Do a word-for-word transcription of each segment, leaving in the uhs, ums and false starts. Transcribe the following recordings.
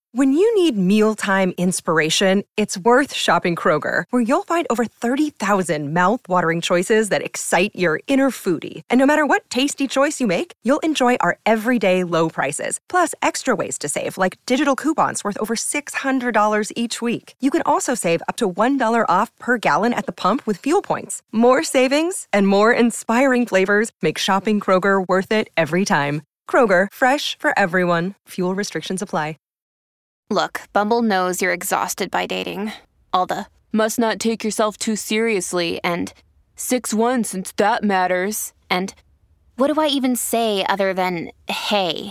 When you need mealtime inspiration, it's worth shopping Kroger, where you'll find over thirty thousand mouth-watering choices that excite your inner foodie. And no matter what tasty choice you make, you'll enjoy our everyday low prices, plus extra ways to save, like digital coupons worth over six hundred dollars each week. You can also save up to one dollar off per gallon at the pump with fuel points. More savings and more inspiring flavors make shopping Kroger worth it every time. Kroger, fresh for everyone. Fuel restrictions apply. Look, Bumble knows you're exhausted by dating. All the, must not take yourself too seriously, and six one since that matters, and what do I even say other than, hey?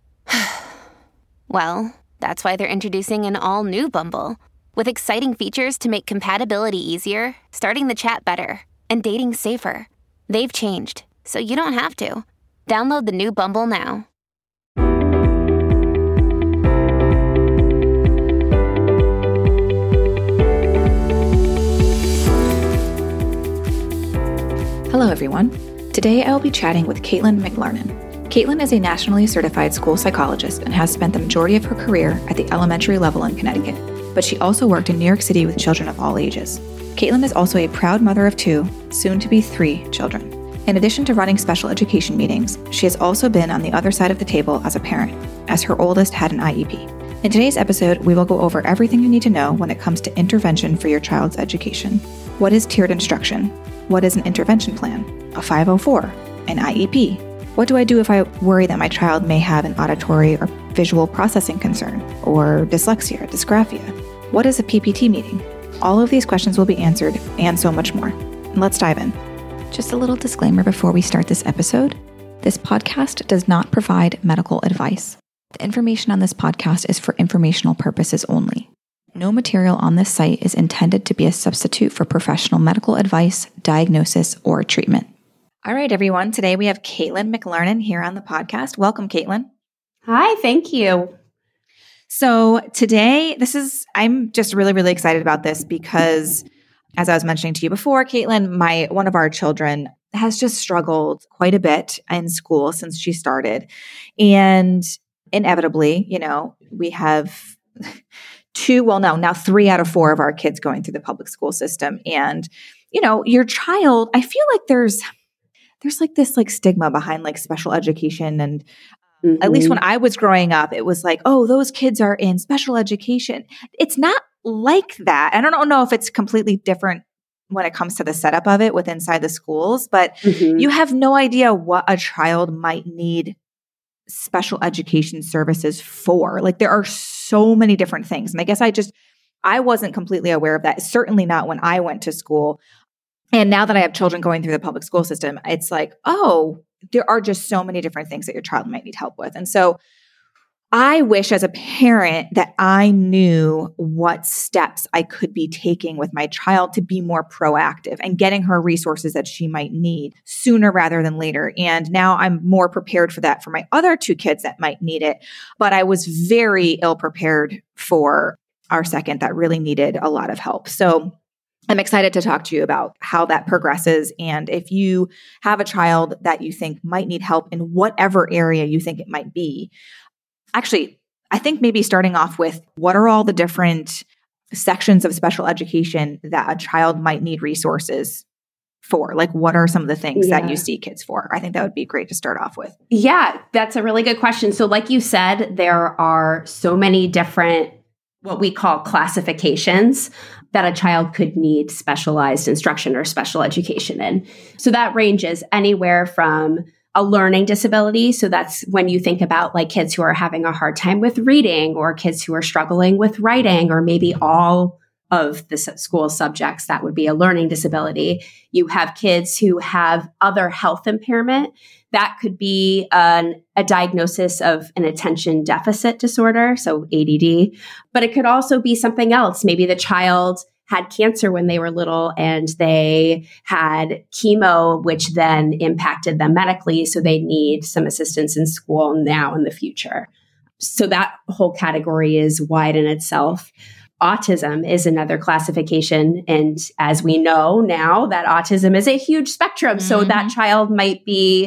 Well, that's why they're introducing an all-new Bumble, with exciting features to make compatibility easier, starting the chat better, and dating safer. They've changed, so you don't have to. Download the new Bumble now. Hello, everyone. Today, I will be chatting with Caitlin McLernon. Caitlin is a nationally certified school psychologist and has spent the majority of her career at the elementary level in Connecticut, but she also worked in New York City with children of all ages. Caitlin is also a proud mother of two, soon to be three, children. In addition to running special education meetings, she has also been on the other side of the table as a parent, as her oldest had an I E P. In today's episode, we will go over everything you need to know when it comes to intervention for your child's education. What is tiered instruction? What is an intervention plan? A five oh four? An I E P? What do I do if I worry that my child may have an auditory or visual processing concern, or dyslexia, dysgraphia? What is a P P T meeting? All of these questions will be answered, and so much more. Let's dive in. Just a little disclaimer before we start this episode. This podcast does not provide medical advice. The information on this podcast is for informational purposes only. No material on this site is intended to be a substitute for professional medical advice, diagnosis, or treatment. All right, everyone. Today we have Caitlin McLernon here on the podcast. Welcome, Caitlin. Hi, thank you. So today, this is, I'm just really, really excited about this because, as I was mentioning to you before, Caitlin, my one of our children has just struggled quite a bit in school since she started. And inevitably, you know, we have two, well, no, now three out of four of our kids going through the public school system. And, you know, your child, I feel like there's, there's like this like stigma behind like special education. And mm-hmm. at least when I was growing up, it was like, oh, those kids are in special education. It's not like that. I don't know if it's completely different when it comes to the setup of it with inside the schools, but mm-hmm. you have no idea what a child might need special education services for. Like there are so many different things. And I guess I just, I wasn't completely aware of that. Certainly not when I went to school. And now that I have children going through the public school system, it's like, oh, there are just so many different things that your child might need help with. And so I wish as a parent that I knew what steps I could be taking with my child to be more proactive and getting her resources that she might need sooner rather than later. And now I'm more prepared for that for my other two kids that might need it. But I was very ill prepared for our second that really needed a lot of help. So I'm excited to talk to you about how that progresses. And if you have a child that you think might need help in whatever area you think it might be, actually, I think maybe starting off with what are all the different sections of special education that a child might need resources for? Like, what are some of the things yeah. that you see kids for? I think that would be great to start off with. Yeah, that's a really good question. So like you said, there are so many different, what we call classifications that a child could need specialized instruction or special education in. So that ranges anywhere from a learning disability. So that's when you think about like kids who are having a hard time with reading, or kids who are struggling with writing, or maybe all of the school subjects, that would be a learning disability. You have kids who have other health impairment. That could be an, a diagnosis of an attention deficit disorder, so A D D. But it could also be something else. Maybe the child had cancer when they were little and they had chemo, which then impacted them medically. So they need some assistance in school now in the future. So that whole category is wide in itself. Autism is another classification. And as we know now, that autism is a huge spectrum. Mm-hmm. So that child might be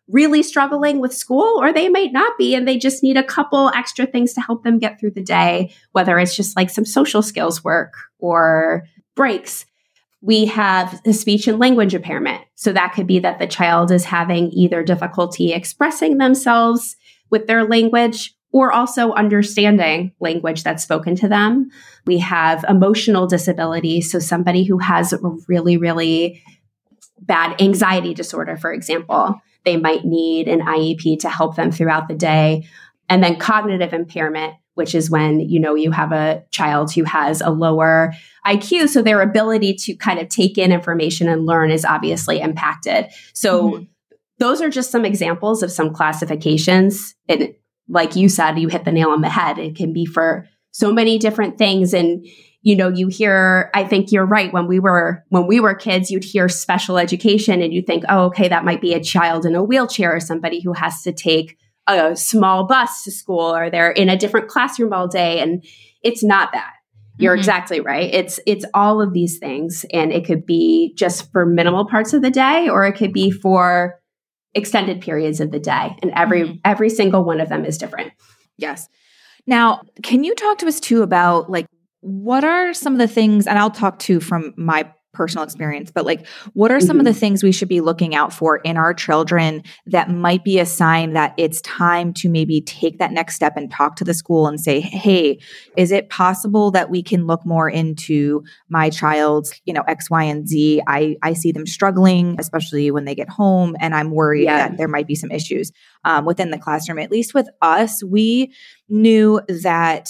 really struggling with school, or they might not be, and they just need a couple extra things to help them get through the day, whether it's just like some social skills work or breaks. We have the speech and language impairment. So that could be that the child is having either difficulty expressing themselves with their language or also understanding language that's spoken to them. We have emotional disability. So somebody who has a really, really bad anxiety disorder, for example, they might need an I E P to help them throughout the day. And then cognitive impairment, which is when, you know, you have a child who has a lower I Q. So their ability to kind of take in information and learn is obviously impacted. So mm-hmm. those are just some examples of some classifications. And like you said, you hit the nail on the head. It can be for so many different things. And, you know, you hear, I think you're right. When we were, when we were kids, you'd hear special education and you think, oh, okay, that might be a child in a wheelchair or somebody who has to take a small bus to school, or they're in a different classroom all day. And it's not that. You're mm-hmm. exactly right. It's, it's all of these things. And it could be just for minimal parts of the day, or it could be for extended periods of the day. And every, mm-hmm. every single one of them is different. Yes. Now, can you talk to us too about like, what are some of the things, and I'll talk to from my personal experience, but like, what are some mm-hmm. of the things we should be looking out for in our children that might be a sign that it's time to maybe take that next step and talk to the school and say, hey, is it possible that we can look more into my child's, you know, X, Y, and Z? I, I see them struggling, especially when they get home, and I'm worried yeah. that there might be some issues um, within the classroom. At least with us, we knew that.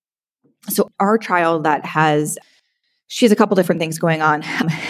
So our child that has, she has a couple different things going on.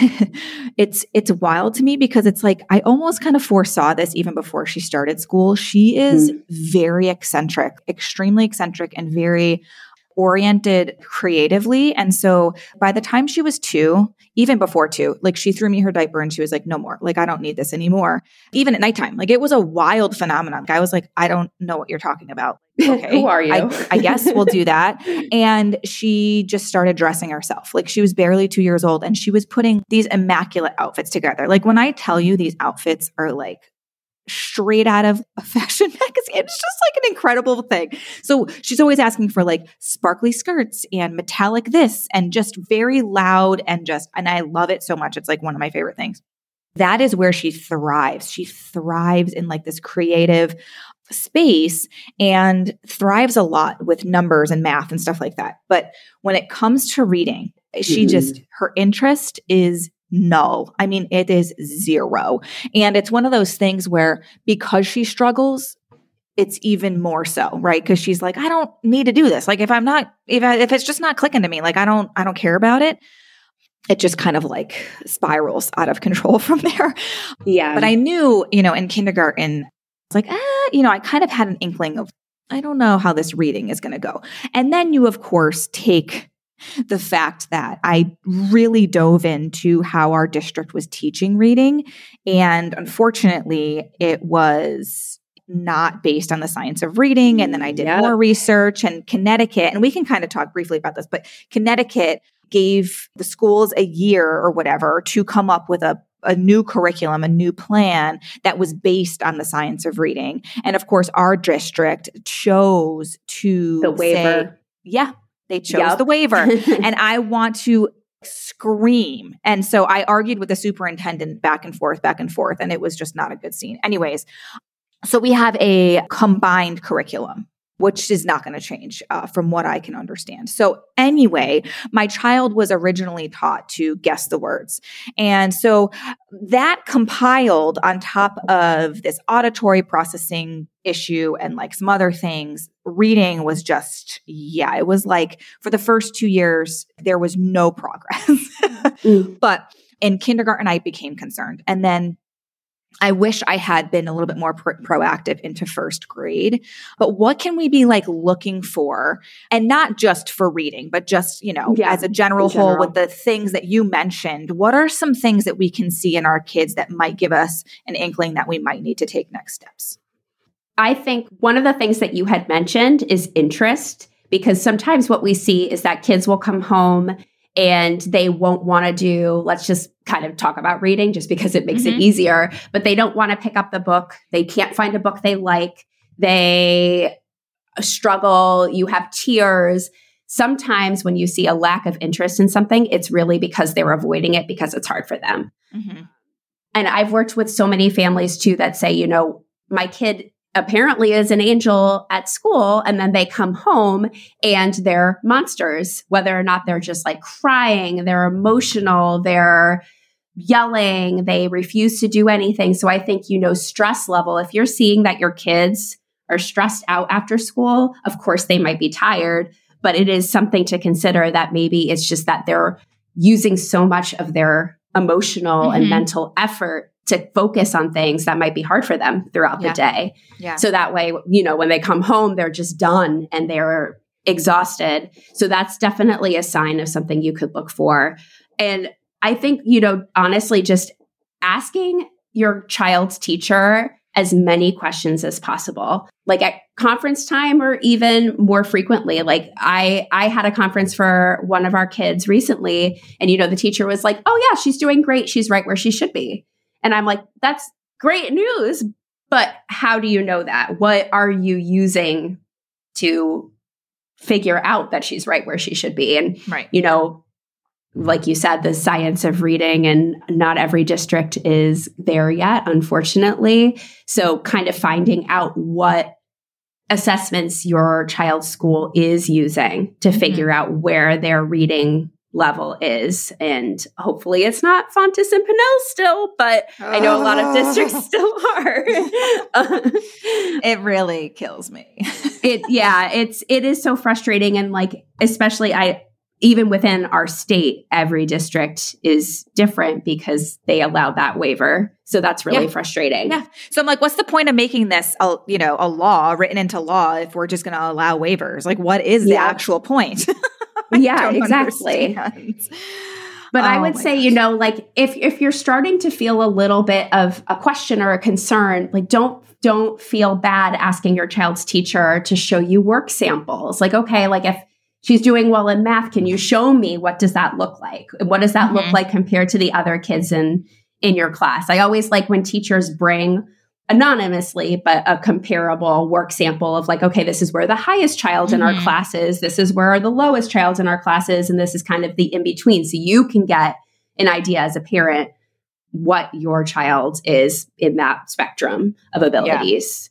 it's it's wild to me because it's like I almost kind of foresaw this even before she started school. She is mm. very eccentric, extremely eccentric, and very oriented creatively. And so by the time she was two, even before two, like she threw me her diaper and she was like, no more. Like, I don't need this anymore. Even at nighttime, like it was a wild phenomenon. I was like, I don't know what you're talking about. Okay. Who are you? I, I guess we'll do that. And she just started dressing herself. Like she was barely two years old and she was putting these immaculate outfits together. Like when I tell you these outfits are like straight out of a fashion magazine. It's just like an incredible thing. So she's always asking for like sparkly skirts and metallic this and just very loud and just, and I love it so much. It's like one of my favorite things. That is where she thrives. She thrives in like this creative space and thrives a lot with numbers and math and stuff like that. But when it comes to reading, she mm-hmm. just, her interest is null. I mean, it is zero. And it's one of those things where because she struggles, it's even more so, right? Because she's like, I don't need to do this. Like if I'm not, if I, if it's just not clicking to me, like I don't, I don't care about it. It just kind of like spirals out of control from there. Yeah. But I knew, you know, in kindergarten, it's like, ah, you know, I kind of had an inkling of, I don't know how this reading is going to go. And then you, of course, take the fact that I really dove into how our district was teaching reading. And unfortunately, it was not based on the science of reading. And then I did yep. more research, and Connecticut, and we can kind of talk briefly about this, but Connecticut gave the schools a year or whatever to come up with a a new curriculum, a new plan that was based on the science of reading. And of course, our district chose to the waiver. Say, yeah, they chose yep. the waiver. And I want to scream. And so I argued with the superintendent back and forth, back and forth, and it was just not a good scene. Anyways, so we have a combined curriculum, which is not going to change uh, from what I can understand. So anyway, my child was originally taught to guess the words. And so that compiled on top of this auditory processing issue and like some other things, reading was just, yeah, it was like for the first two years, there was no progress. mm. But in kindergarten, I became concerned. And then I wish I had been a little bit more pro- proactive into first grade. But what can we be like looking for? And not just for reading, but just, you know, yeah, as a general whole with the things that you mentioned. What are some things that we can see in our kids that might give us an inkling that we might need to take next steps? I think one of the things that you had mentioned is interest, because sometimes what we see is that kids will come home and they won't want to do, let's just kind of talk about reading just because it makes Mm-hmm. it easier, but they don't want to pick up the book. They can't find a book they like. They struggle. You have tears. Sometimes when you see a lack of interest in something, it's really because they're avoiding it because it's hard for them. Mm-hmm. And I've worked with so many families too that say, you know, my kid apparently is an angel at school, and then they come home and they're monsters, whether or not they're just like crying, they're emotional, they're yelling, they refuse to do anything. So I think, you know, stress level, if you're seeing that your kids are stressed out after school, of course they might be tired, but it is something to consider that maybe it's just that they're using so much of their emotional Mm-hmm. and mental effort to focus on things that might be hard for them throughout Yeah. the day. Yeah. So that way, you know, when they come home, they're just done and they're exhausted. So that's definitely a sign of something you could look for. And I think, you know, honestly, just asking your child's teacher as many questions as possible, like at conference time or even more frequently. Like I, I had a conference for one of our kids recently, and, you know, the teacher was like, oh yeah, she's doing great. She's right where she should be. And I'm like, that's great news. But how do you know that? What are you using to figure out that she's right where she should be? And, Right. you know, like you said, the science of reading, and not every district is there yet, unfortunately. So kind of finding out what assessments your child's school is using to figure Mm-hmm. out where their reading level is. And hopefully it's not Fontes and Pinnell still, but I know a lot of districts still are. It really kills me. it, yeah, it's, it is so frustrating. And like, especially I, even within our state, every district is different because they allow that waiver. So that's really Yeah. frustrating. Yeah. So I'm like, what's the point of making this, a, you know, a law written into law if we're just going to allow waivers? Like, what is the Yeah. actual point? Yeah, don't exactly. understand. But Oh I would my say, gosh. you know, like if if you're starting to feel a little bit of a question or a concern, like don't don't feel bad asking your child's teacher to show you work samples. Like, okay, like if she's doing well in math, can you show me what does that look like? What does that Mm-hmm. look like compared to the other kids in in your class? I always like when teachers bring anonymously, but a comparable work sample of like, okay, this is where the highest child in Mhm. our class is, this is where the lowest child in our class is, and this is kind of the in-between. So you can get an idea as a parent what your child is in that spectrum of abilities.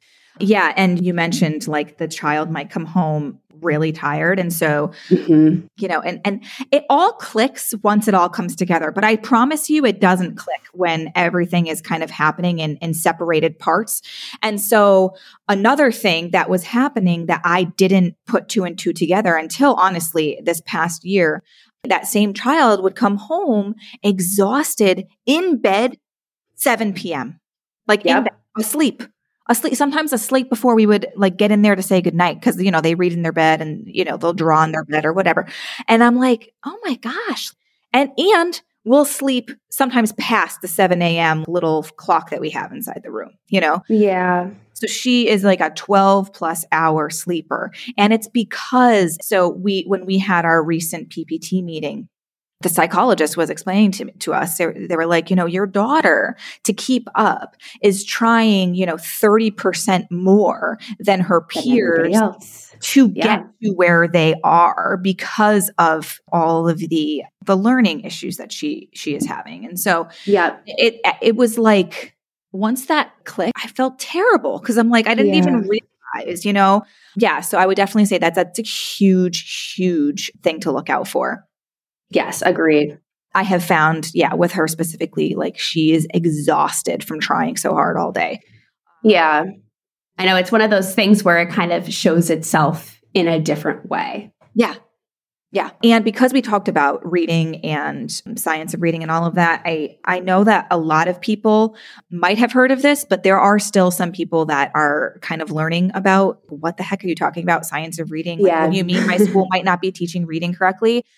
Yeah. And you mentioned like the child might come home really tired. And so, Mhm. you know, and, and it all clicks once it all comes together. But I promise you, it doesn't click when everything is kind of happening in, in separated parts. And so another thing that was happening that I didn't put two and two together until honestly this past year, that same child would come home exhausted in bed, seven p.m., like Yep. in bed, asleep. Asleep, sometimes asleep before we would like get in there to say goodnight because, you know, they read in their bed and, you know, they'll draw in their bed or whatever. And I'm like, oh my gosh. And, and we'll sleep sometimes past the seven a.m. little clock that we have inside the room, you know? Yeah. So she is like a twelve plus hour sleeper. And it's because, so we, when we had our recent P P T meeting, the psychologist was explaining to, to us, they, they were like, you know, your daughter to keep up is trying, you know, thirty percent more than her Than peers everybody else. to Yeah. get to where they are because of all of the, the learning issues that she, she is having. And so Yeah. it, it was like, once that clicked, I felt terrible because I'm like, I didn't Yeah. even realize, you know? Yeah. So I would definitely say that that's a huge, huge thing to look out for. Yes, agreed. I have found, yeah, with her specifically, like she is exhausted from trying so hard all day. Yeah. I know it's one of those things where it kind of shows itself in a different way. Yeah. Yeah. And because we talked about reading and science of reading and all of that, I, I know that a lot of people might have heard of this, but there are still some people that are kind of learning about what the heck are you talking about? Science of reading? Like, Yeah. what do you mean my school might not be teaching reading correctly?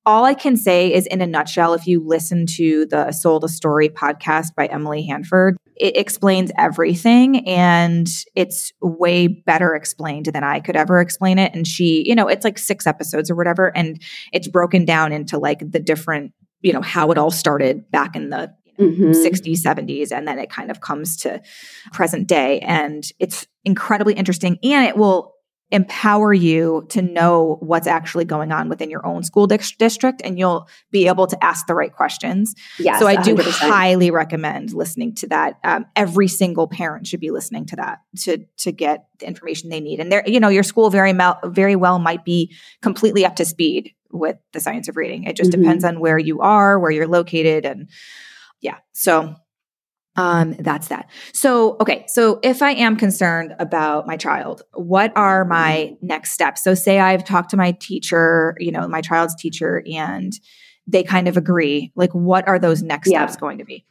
all I can say is, in a nutshell, if you listen to the Soul to Story podcast by Emily Hanford, it explains everything, and it's way better explained than I could ever explain it. And she, you know, it's like six episodes or whatever, and it's broken down into like the different, you know, how it all started back in the Mm-hmm. sixties, seventies, and then it kind of comes to present day. And it's incredibly interesting, and it will empower you to know what's actually going on within your own school di- district, and you'll be able to ask the right questions. Yes, so I do one hundred percent. highly recommend listening to that. Um, every single parent should be listening to that to to get the information they need. And there, you know, your school very mal- very well might be completely up to speed with the science of reading. It just mm-hmm. depends on where you are, where you're located, and yeah. So um, that's that. So, okay. So if I am concerned about my child, what are my next steps? So say I've talked to my teacher, you know, my child's teacher, and they kind of agree. Like, what are those next yeah. steps going to be?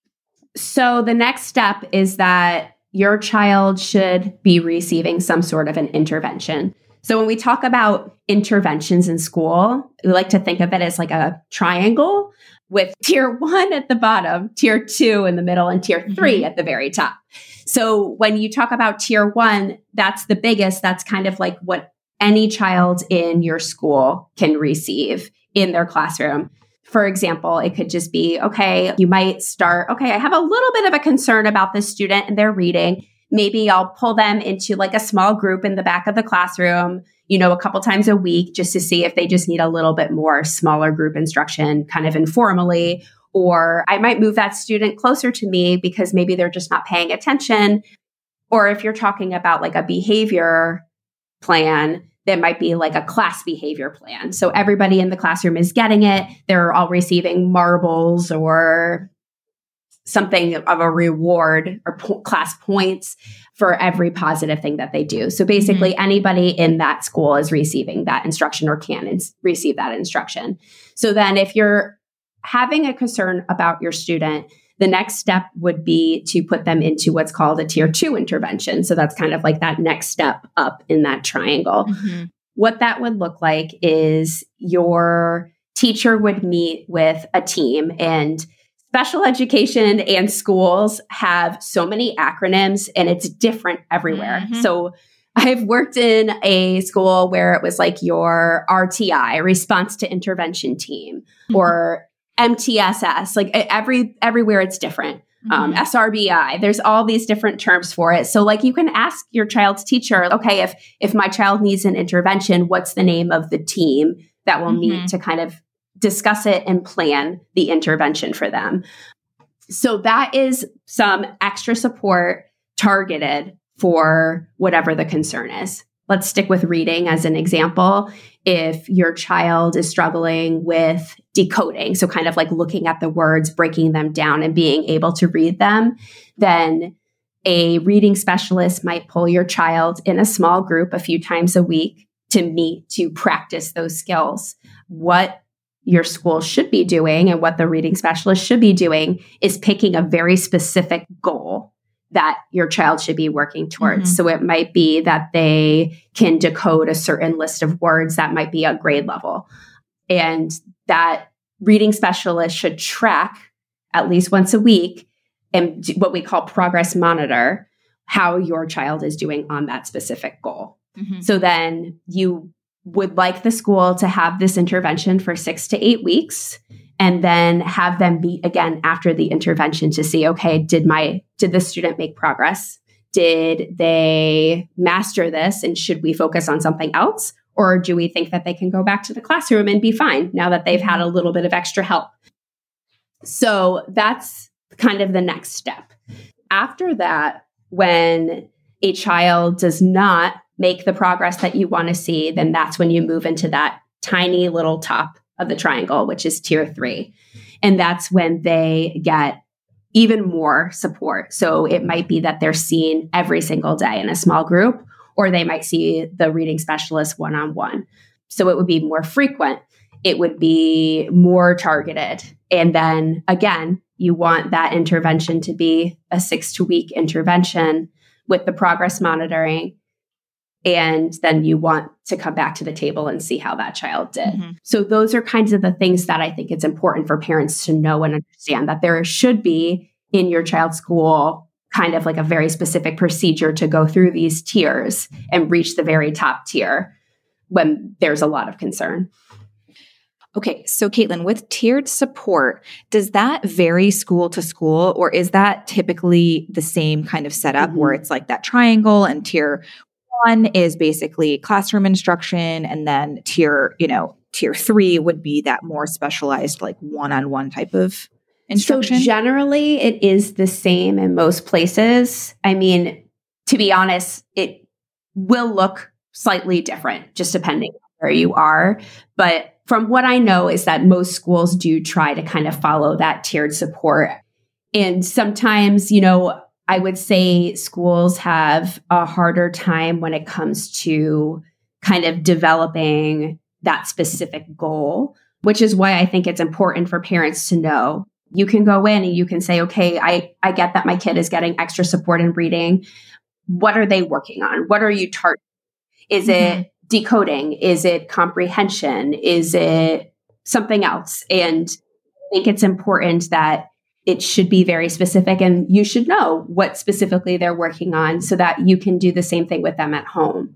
So the next step is that your child should be receiving some sort of an intervention. So when we talk about interventions in school, we like to think of it as like a triangle, with tier one at the bottom, tier two in the middle, and tier three mm-hmm. at the very top. So when you talk about tier one, that's the biggest. That's kind of like what any child in your school can receive in their classroom. For example, it could just be, okay, you might start, okay, I have a little bit of a concern about this student and their reading. Maybe I'll pull them into like a small group in the back of the classroom, you know, a couple times a week, just to see if they just need a little bit more smaller group instruction kind of informally. Or I might move that student closer to me because maybe they're just not paying attention. Or if you're talking about like a behavior plan, that might be like a class behavior plan. So everybody in the classroom is getting it. They're all receiving marbles or something of a reward or po- class points for every positive thing that they do. So basically mm-hmm. anybody in that school is receiving that instruction or can ins- receive that instruction. So then if you're having a concern about your student, the next step would be to put them into what's called a tier two intervention. So that's kind of like that next step up in that triangle. Mm-hmm. What that would look like is your teacher would meet with a team, and special education and schools have so many acronyms and it's different everywhere. Mm-hmm. So I've worked in a school where it was like your R T I, response to intervention team, mm-hmm. or M T S S, like every everywhere it's different. Mm-hmm. Um, S R B I, there's all these different terms for it. So like you can ask your child's teacher, okay, if if my child needs an intervention, what's the name of the team that will mm-hmm. meet to kind of discuss it and plan the intervention for them. So that is some extra support targeted for whatever the concern is. Let's stick with reading as an example. If your child is struggling with decoding, so kind of like looking at the words, breaking them down and being able to read them, then a reading specialist might pull your child in a small group a few times a week to meet to practice those skills. What your school should be doing and what the reading specialist should be doing is picking a very specific goal that your child should be working towards. Mm-hmm. So it might be that they can decode a certain list of words that might be a grade level. And that reading specialist should track at least once a week and do what we call progress monitor how your child is doing on that specific goal. Mm-hmm. So then you would like the school to have this intervention for six to eight weeks and then have them meet again after the intervention to see, okay, did my, did the student make progress? Did they master this? And should we focus on something else? Or do we think that they can go back to the classroom and be fine now that they've had a little bit of extra help? So that's kind of the next step. After that, when a child does not make the progress that you want to see, then that's when you move into that tiny little top of the triangle, which is tier three. And that's when they get even more support. So it might be that they're seen every single day in a small group, or they might see the reading specialist one-on-one. So it would be more frequent. It would be more targeted. And then again, you want that intervention to be a six to week intervention with the progress monitoring. And then you want to come back to the table and see how that child did. Mm-hmm. So those are kinds of the things that I think it's important for parents to know and understand, that there should be in your child's school kind of like a very specific procedure to go through these tiers and reach the very top tier when there's a lot of concern. Okay, so Caitlin, with tiered support, does that vary school to school, or is that typically the same kind of setup mm-hmm. where it's like that triangle and tier one is basically classroom instruction, and then tier, you know, tier three would be that more specialized, like one-on-one type of instruction? So generally, it is the same in most places. I mean, to be honest, it will look slightly different just depending on where you are. But from what I know is that most schools do try to kind of follow that tiered support. And sometimes, you know, I would say schools have a harder time when it comes to kind of developing that specific goal, which is why I think it's important for parents to know. You can go in and you can say, okay, I, I get that my kid is getting extra support in reading. What are they working on? What are you targeting? Is mm-hmm. it decoding? Is it comprehension? Is it something else? And I think it's important that it should be very specific, and you should know what specifically they're working on so that you can do the same thing with them at home.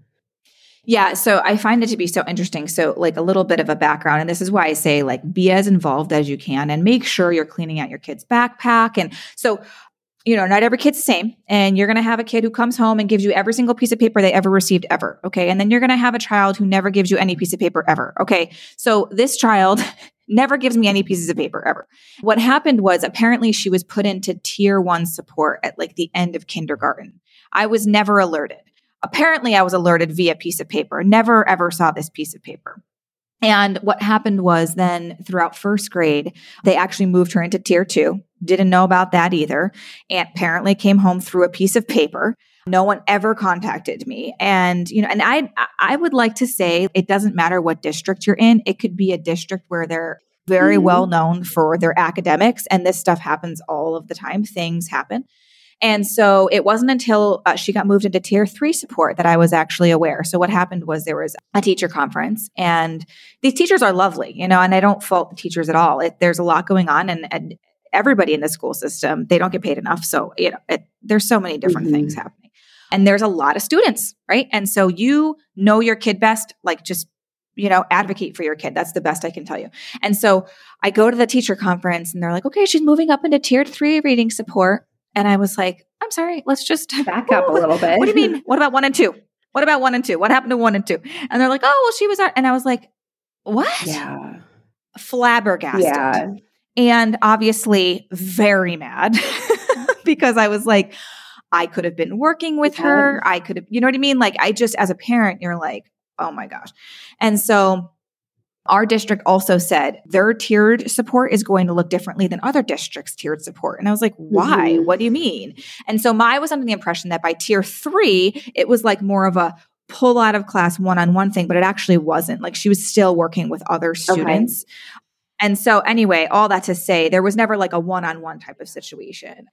Yeah. So I find it to be so interesting. So like a little bit of a background, and this is why I say like be as involved as you can and make sure you're cleaning out your kid's backpack. And so, you know, not every kid's the same, and you're going to have a kid who comes home and gives you every single piece of paper they ever received ever. Okay. And then you're going to have a child who never gives you any piece of paper ever. Okay. So this child never gives me any pieces of paper ever. What happened was apparently she was put into tier one support at like the end of kindergarten. I was never alerted. Apparently I was alerted via piece of paper. Never ever saw this piece of paper. And what happened was then throughout first grade, they actually moved her into tier two. Didn't know about that either. And apparently came home through a piece of paper. No one ever contacted me. And, you know, and I, I would like to say it doesn't matter what district you're in. It could be a district where they're very mm-hmm. well known for their academics. And this stuff happens all of the time. Things happen. And so it wasn't until uh, she got moved into tier three support that I was actually aware. So what happened was there was a teacher conference, and these teachers are lovely, you know, and I don't fault the teachers at all. It, there's a lot going on, and, and everybody in the school system, they don't get paid enough. So, you know, it, there's so many different mm-hmm. things happening. And there's a lot of students, right? And so you know your kid best, like just, you know, advocate for your kid. That's the best I can tell you. And so I go to the teacher conference and they're like, okay, she's moving up into tier three reading support. And I was like, I'm sorry, let's just back up a little bit. What do you mean? What about one and two? What about one and two? What happened to one and two? And they're like, oh, well, she was, our-. and I was like, what? Yeah. Flabbergasted. Yeah. And obviously very mad because I was like, I could have been working with yeah. her. I could have, you know what I mean? Like I just, as a parent, you're like, oh my gosh. And so our district also said their tiered support is going to look differently than other districts' tiered support. And I was like, why? Mm-hmm. What do you mean? And so my, I was under the impression that by tier three, it was like more of a pull out of class one-on-one thing, but it actually wasn't. Like she was still working with other students. Okay. And so anyway, all that to say, there was never like a one-on-one type of situation.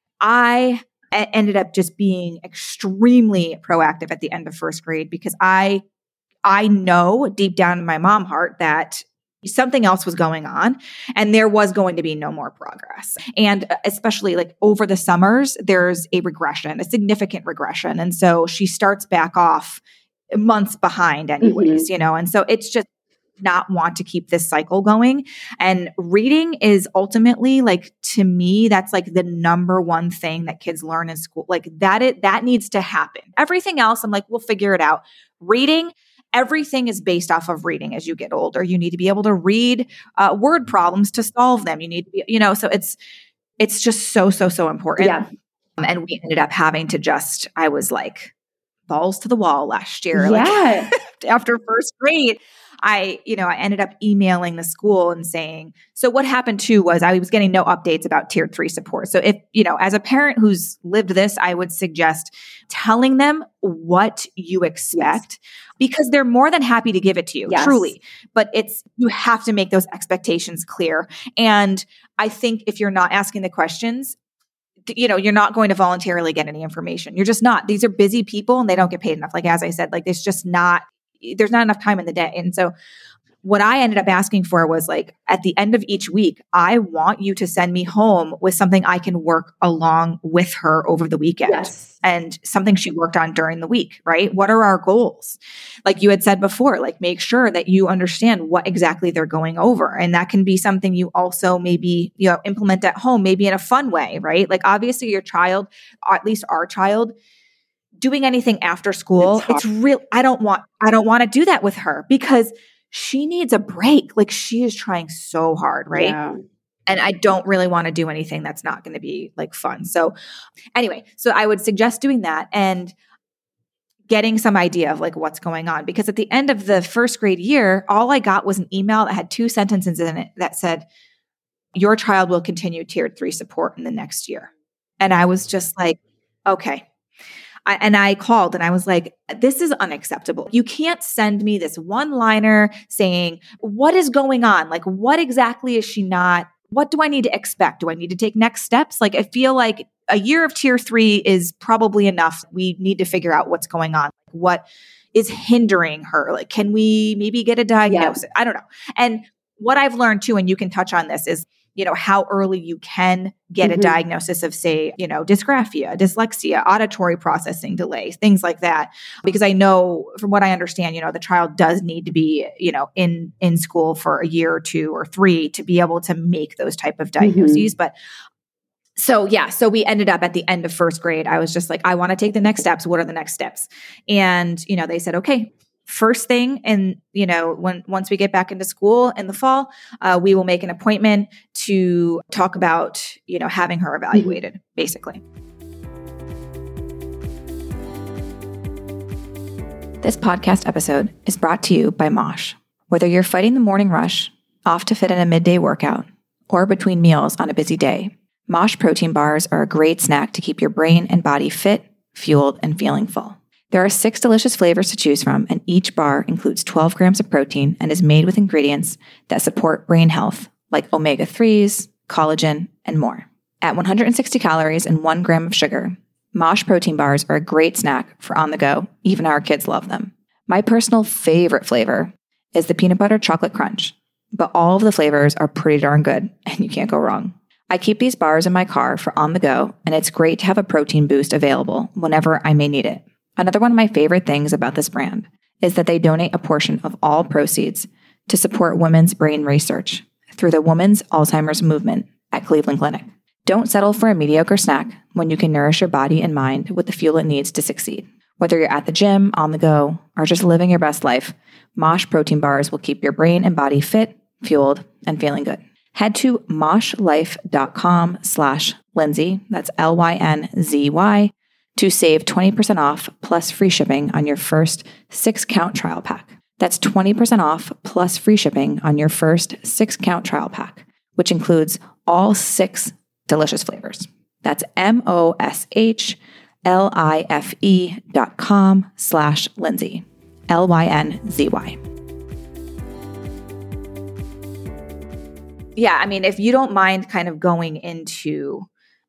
I a- ended up just being extremely proactive at the end of first grade because I I know deep down in my mom heart that something else was going on and there was going to be no more progress. And especially like over the summers, there's a regression, a significant regression. And so she starts back off months behind anyways, mm-hmm. you know, and so it's just not want to keep this cycle going. And reading is ultimately like, to me, that's like the number one thing that kids learn in school. Like that, it, that needs to happen. Everything else, I'm like, we'll figure it out. Reading, everything is based off of reading as you get older. You need to be able to read uh, word problems to solve them. You need to be, you know, so it's, it's just so, so, so important. Yeah. Um, and we ended up having to just, I was like balls to the wall last year. Yeah. Like, after first grade, I, you know, I ended up emailing the school and saying, so what happened too was I was getting no updates about tier three support. So if, you know, as a parent who's lived this, I would suggest telling them what you expect yes. because they're more than happy to give it to you, yes. truly. But it's, you have to make those expectations clear. And I think if you're not asking the questions, you know, you're not going to voluntarily get any information. You're just not. These are busy people and they don't get paid enough. Like, as I said, like, there's just not, there's not enough time in the day. And so what I ended up asking for was like, at the end of each week, I want you to send me home with something I can work along with her over the weekend yes. and something she worked on during the week, right? What are our goals? Like you had said before, like make sure that you understand what exactly they're going over. And that can be something you also maybe, you know, implement at home, maybe in a fun way, right? Like obviously your child, or at least our child, doing anything after school, it's, it's real. I don't want, I don't want to do that with her because she needs a break. Like she is trying so hard, right? Yeah. And I don't really want to do anything that's not going to be like fun. So anyway, so I would suggest doing that and getting some idea of like what's going on. Because at the end of the first grade year, all I got was an email that had two sentences in it that said, your child will continue tiered three support in the next year. And I was just like, okay. I, and I called and I was like, this is unacceptable. You can't send me this one liner saying, what is going on? Like, what exactly is she not? What do I need to expect? Do I need to take next steps? Like, I feel like a year of tier three is probably enough. We need to figure out what's going on. What is hindering her? Like, can we maybe get a diagnosis? Yeah. I don't know. And what I've learned too, and you can touch on this, is you know, how early you can get mm-hmm. a diagnosis of, say, you know, dysgraphia, dyslexia, auditory processing delays, things like that. Because I know from what I understand, you know, the child does need to be, you know, in, in school for a year or two or three to be able to make those type of diagnoses. Mm-hmm. But so, yeah, so we ended up at the end of first grade. I was just like, I want to take the next steps. What are the next steps? And, you know, they said, okay, first thing, and you know, when once we get back into school in the fall, uh, we will make an appointment to talk about, you know, having her evaluated, mm-hmm. basically. This podcast episode is brought to you by Mosh. Whether you're fighting the morning rush, off to fit in a midday workout, or between meals on a busy day, Mosh protein bars are a great snack to keep your brain and body fit, fueled, and feeling full. There are six delicious flavors to choose from, and each bar includes twelve grams of protein and is made with ingredients that support brain health, like omega threes, collagen, and more. At one hundred sixty calories and one gram of sugar, Mosh protein bars are a great snack for on the go. Even our kids love them. My personal favorite flavor is the peanut butter chocolate crunch, but all of the flavors are pretty darn good, and you can't go wrong. I keep these bars in my car for on the go, and it's great to have a protein boost available whenever I may need it. Another one of my favorite things about this brand is that they donate a portion of all proceeds to support women's brain research through the Women's Alzheimer's Movement at Cleveland Clinic. Don't settle for a mediocre snack when you can nourish your body and mind with the fuel it needs to succeed. Whether you're at the gym, on the go, or just living your best life, Mosh protein bars will keep your brain and body fit, fueled, and feeling good. Head to moshlife.com slash Lindsay, that's L Y N Z Y, to save twenty percent off plus free shipping on your first six-count trial pack. That's twenty percent off plus free shipping on your first six-count trial pack, which includes all six delicious flavors. That's M-O-S-H-L-I-F-E dot com slash Lindsay, L Y N Z Y. Yeah, I mean, if you don't mind kind of going into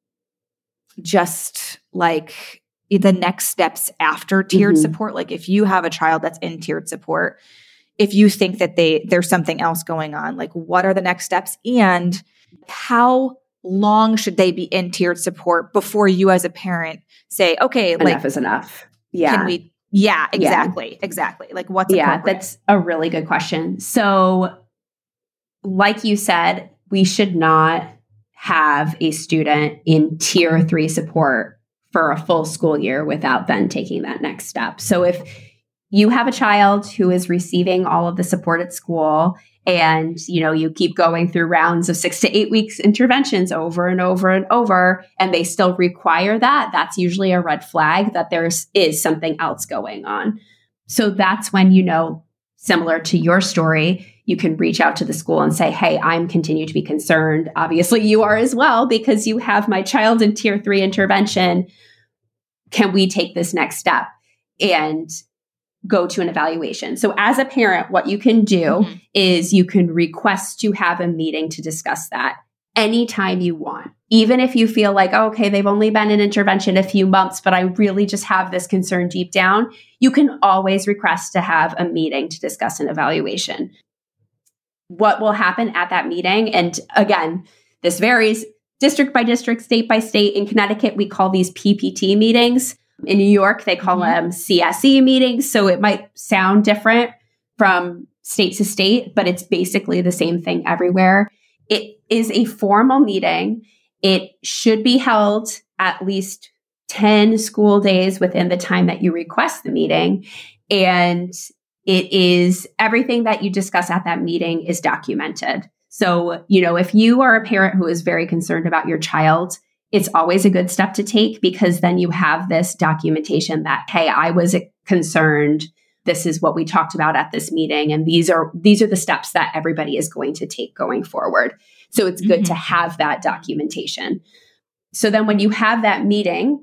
just like the next steps after tiered mm-hmm. support, like if you have a child that's in tiered support, if you think that they there's something else going on, like what are the next steps and how long should they be in tiered support before you as a parent say, okay, enough like is enough. Yeah. Can we, yeah, exactly. Yeah. Exactly. Like what's Yeah, that's a really good question. So like you said, we should not have a student in tier three support for a full school year without then taking that next step. So if you have a child who is receiving all of the support at school and, you know, you keep going through rounds of six to eight weeks interventions over and over and over, and they still require that, that's usually a red flag that there is something else going on. So that's when, you know, similar to your story, you can reach out to the school and say, hey, I'm continue to be concerned. Obviously, you are as well, because you have my child in tier three intervention. Can we take this next step and go to an evaluation? So as a parent, what you can do mm-hmm. is you can request to have a meeting to discuss that anytime you want. even if you feel like, oh, okay, they've only been in intervention a few months, but I really just have this concern deep down, you can always request to have a meeting to discuss an evaluation. What will happen at that meeting, and again, this varies district by district, state by state. In Connecticut, we call these P P T meetings. In New York, they call mm-hmm. them C S E meetings. So it might sound different from state to state, but it's basically the same thing everywhere. It is a formal meeting. It should be held at least ten school days within the time that you request the meeting. And it is everything that you discuss at that meeting is documented. So, you know, if you are a parent who is very concerned about your child, it's always a good step to take, because then you have this documentation that, hey, I was concerned. This is what we talked about at this meeting. And these are these are the steps that everybody is going to take going forward. So it's good mm-hmm. to have that documentation. So then when you have that meeting,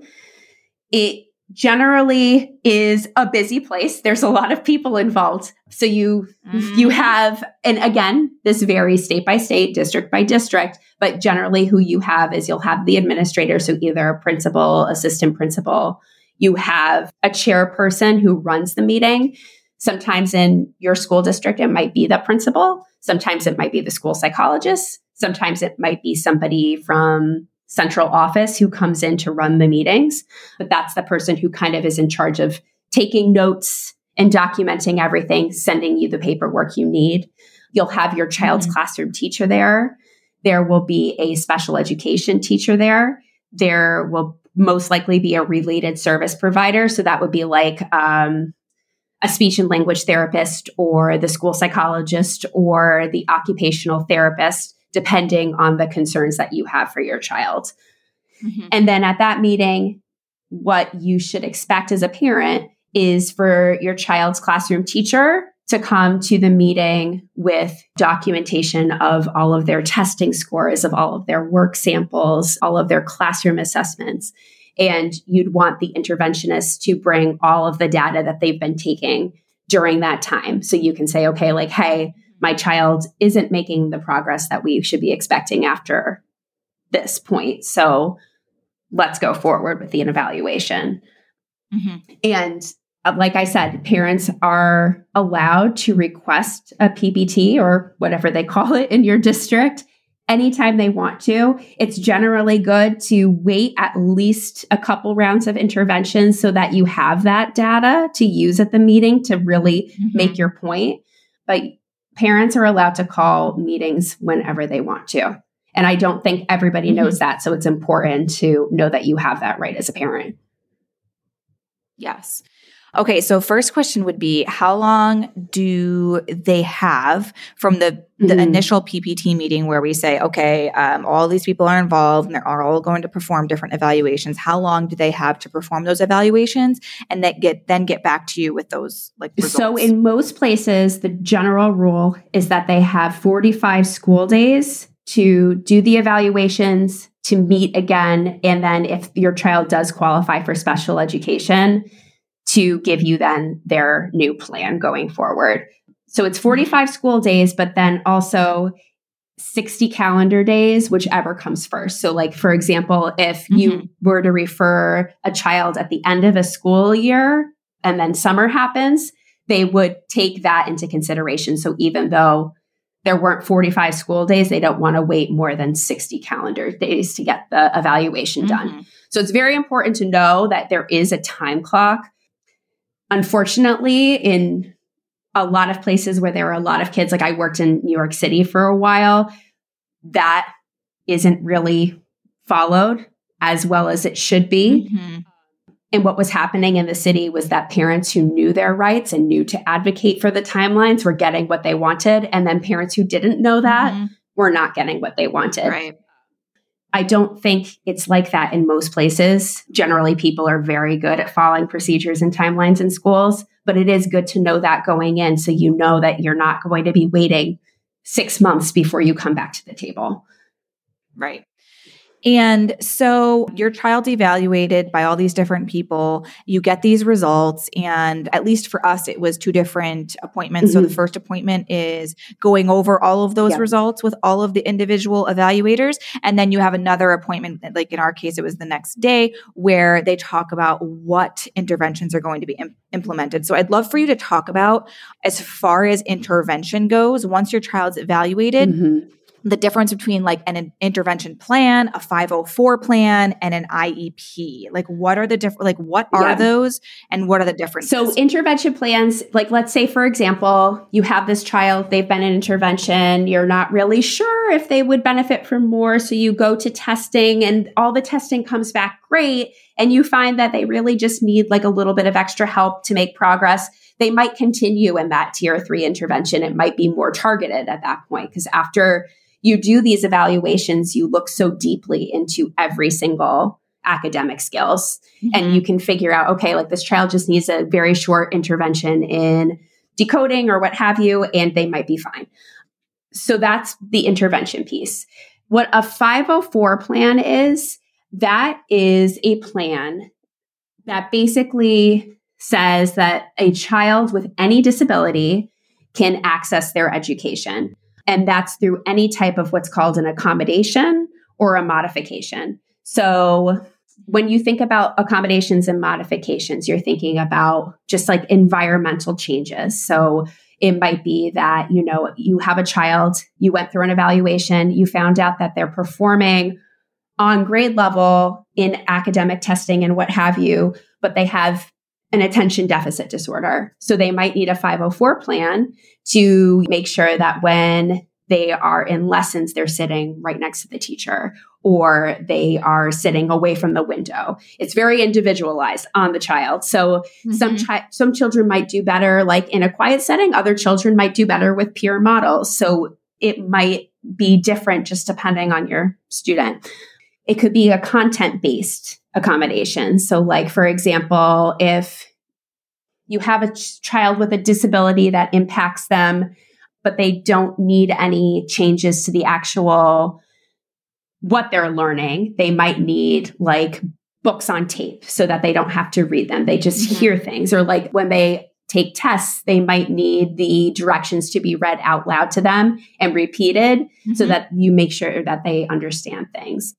it generally is a busy place. There's a lot of people involved. So you mm-hmm. you have, and again, this varies state by state, district by district, but generally who you have is you'll have the administrator, so either a principal, assistant principal. You have a chairperson who runs the meeting. Sometimes in your school district, it might be the principal. Sometimes it might be the school psychologist. Sometimes it might be somebody from central office who comes in to run the meetings. But that's the person who kind of is in charge of taking notes and documenting everything, sending you the paperwork you need. You'll have your child's mm-hmm. classroom teacher there. There will be a special education teacher there. There will most likely be a related service provider. So that would be like um, a speech and language therapist, or the school psychologist, or the occupational therapist, depending on the concerns that you have for your child. Mm-hmm. And then at that meeting, what you should expect as a parent is for your child's classroom teacher to come to the meeting with documentation of all of their testing scores, of all of their work samples, all of their classroom assessments. And you'd want the interventionist to bring all of the data that they've been taking during that time. So you can say, okay, like, hey, my child isn't making the progress that we should be expecting after this point. So let's go forward with the evaluation. Mm-hmm. And like I said, parents are allowed to request a P P T, or whatever they call it in your district, anytime they want to. It's generally good to wait at least a couple rounds of interventions so that you have that data to use at the meeting to really mm-hmm. make your point. But parents are allowed to call meetings whenever they want to. And I don't think everybody mm-hmm. knows that. So it's important to know that you have that right as a parent. Yes. Okay, so first question would be, how long do they have from the, the mm-hmm. initial P P T meeting where we say, okay, um, all these people are involved and they're all going to perform different evaluations. How long do they have to perform those evaluations and that get then get back to you with those like results? So in most places, the general rule is that they have forty-five school days to do the evaluations, to meet again, and then if your child does qualify for special education, to give you then their new plan going forward. So it's forty-five school days, but then also sixty calendar days, whichever comes first. So like, for example, if mm-hmm. you were to refer a child at the end of a school year and then summer happens, they would take that into consideration. So even though there weren't forty-five school days, they don't want to wait more than sixty calendar days to get the evaluation mm-hmm. done. So it's very important to know that there is a time clock. Unfortunately, in a lot of places where there are a lot of kids, like I worked in New York City for a while, that isn't really followed as well as it should be. Mm-hmm. And what was happening in the city was that parents who knew their rights and knew to advocate for the timelines were getting what they wanted. And then parents who didn't know that mm-hmm. were not getting what they wanted. Right. I don't think it's like that in most places. Generally, people are very good at following procedures and timelines in schools, but it is good to know that going in so you know that you're not going to be waiting six months before you come back to the table. Right. And so your child's evaluated by all these different people. You get these results. And at least for us, it was two different appointments. Mm-hmm. So the first appointment is going over all of those yep. results with all of the individual evaluators. And then you have another appointment, like in our case, it was the next day, where they talk about what interventions are going to be im- implemented. So I'd love for you to talk about, as far as intervention goes, once your child's evaluated, mm-hmm. the difference between like an intervention plan, a five oh four plan, and an I E P. Like what are the different, like what are yeah. those and what are the differences? So intervention plans, like let's say, for example, you have this child, they've been in intervention, you're not really sure if they would benefit from more. So you go to testing and all the testing comes back great. And you find that they really just need like a little bit of extra help to make progress. They might continue in that tier three intervention. It might be more targeted at that point, because after you do these evaluations, you look so deeply into every single academic skills, mm-hmm. and you can figure out, okay, like this child just needs a very short intervention in decoding or what have you, and they might be fine. So that's the intervention piece. What a five oh four plan is, that is a plan that basically says that a child with any disability can access their education. And that's through any type of what's called an accommodation or a modification. So when you think about accommodations and modifications, you're thinking about just like environmental changes. So it might be that, you know, you have a child, you went through an evaluation, you found out that they're performing on grade level in academic testing and what have you, but they have an attention deficit disorder. So they might need a five oh four plan to make sure that when they are in lessons, they're sitting right next to the teacher, or they are sitting away from the window. It's very individualized on the child. So mm-hmm. some chi- some children might do better like in a quiet setting. Other children might do better with peer models. So it might be different just depending on your student. It could be a content-based accommodation. So like, for example, if you have a ch- child with a disability that impacts them, but they don't need any changes to the actual what they're learning, they might need like books on tape so that they don't have to read them. They just mm-hmm. hear things. Or like when they take tests, they might need the directions to be read out loud to them and repeated mm-hmm. so that you make sure that they understand things.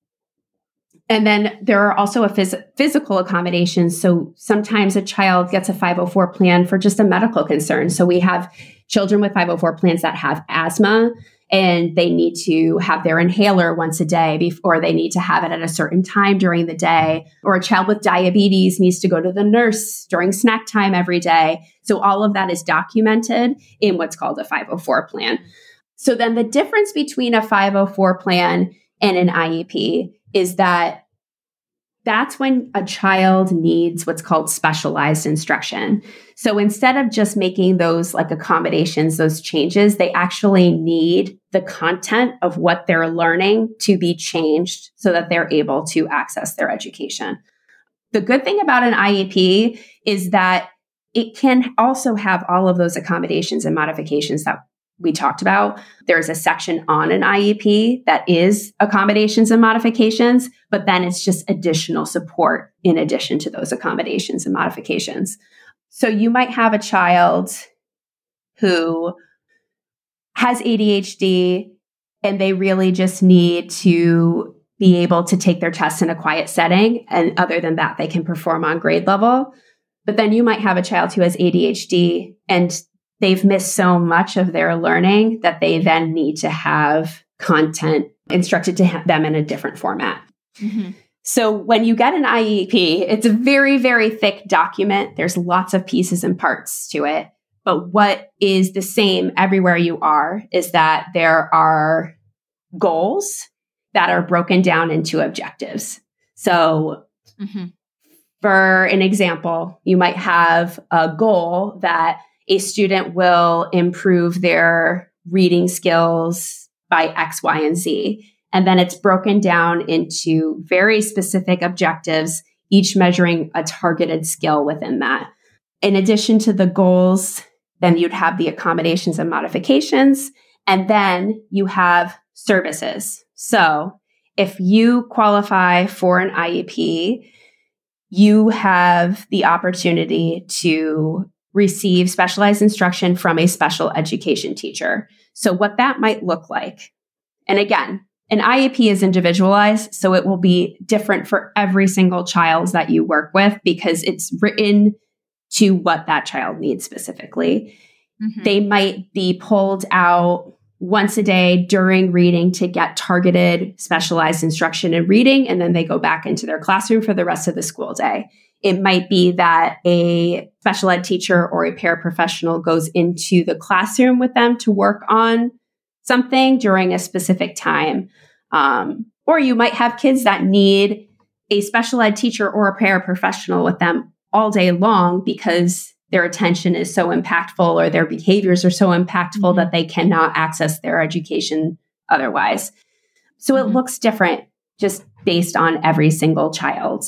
And then there are also a phys- physical accommodations. So sometimes a child gets a five oh four plan for just a medical concern. So we have children with five oh four plans that have asthma, and they need to have their inhaler once a day before they need to have it at a certain time during the day. Or a child with diabetes needs to go to the nurse during snack time every day. So all of that is documented in what's called a five oh four plan. So then the difference between a five oh four plan and an I E P is that that's when a child needs what's called specialized instruction. So instead of just making those like accommodations, those changes, they actually need the content of what they're learning to be changed so that they're able to access their education. The good thing about an I E P is that it can also have all of those accommodations and modifications that we talked about. There's a section on an I E P that is accommodations and modifications, but then it's just additional support in addition to those accommodations and modifications. So you might have a child who has A D H D and they really just need to be able to take their tests in a quiet setting. And other than that, they can perform on grade level. But then you might have a child who has A D H D and they've missed so much of their learning that they then need to have content instructed to them in a different format. Mm-hmm. So when you get an I E P, it's a very, very thick document. There's lots of pieces and parts to it. But what is the same everywhere you are is that there are goals that are broken down into objectives. So mm-hmm. for an example, you might have a goal that a student will improve their reading skills by X, Y, and Z. And then it's broken down into very specific objectives, each measuring a targeted skill within that. In addition to the goals, then you'd have the accommodations and modifications, and then you have services. So if you qualify for an I E P, you have the opportunity to receive specialized instruction from a special education teacher. So what that might look like, and again, an I E P is individualized, so it will be different for every single child that you work with because it's written to what that child needs specifically. Mm-hmm. They might be pulled out once a day during reading to get targeted specialized instruction in reading, and then they go back into their classroom for the rest of the school day. It might be that a special ed teacher or a paraprofessional goes into the classroom with them to work on something during a specific time. Um, or you might have kids that need a special ed teacher or a paraprofessional with them all day long because their attention is so impactful or their behaviors are so impactful mm-hmm. that they cannot access their education otherwise. So mm-hmm. it looks different just based on every single child.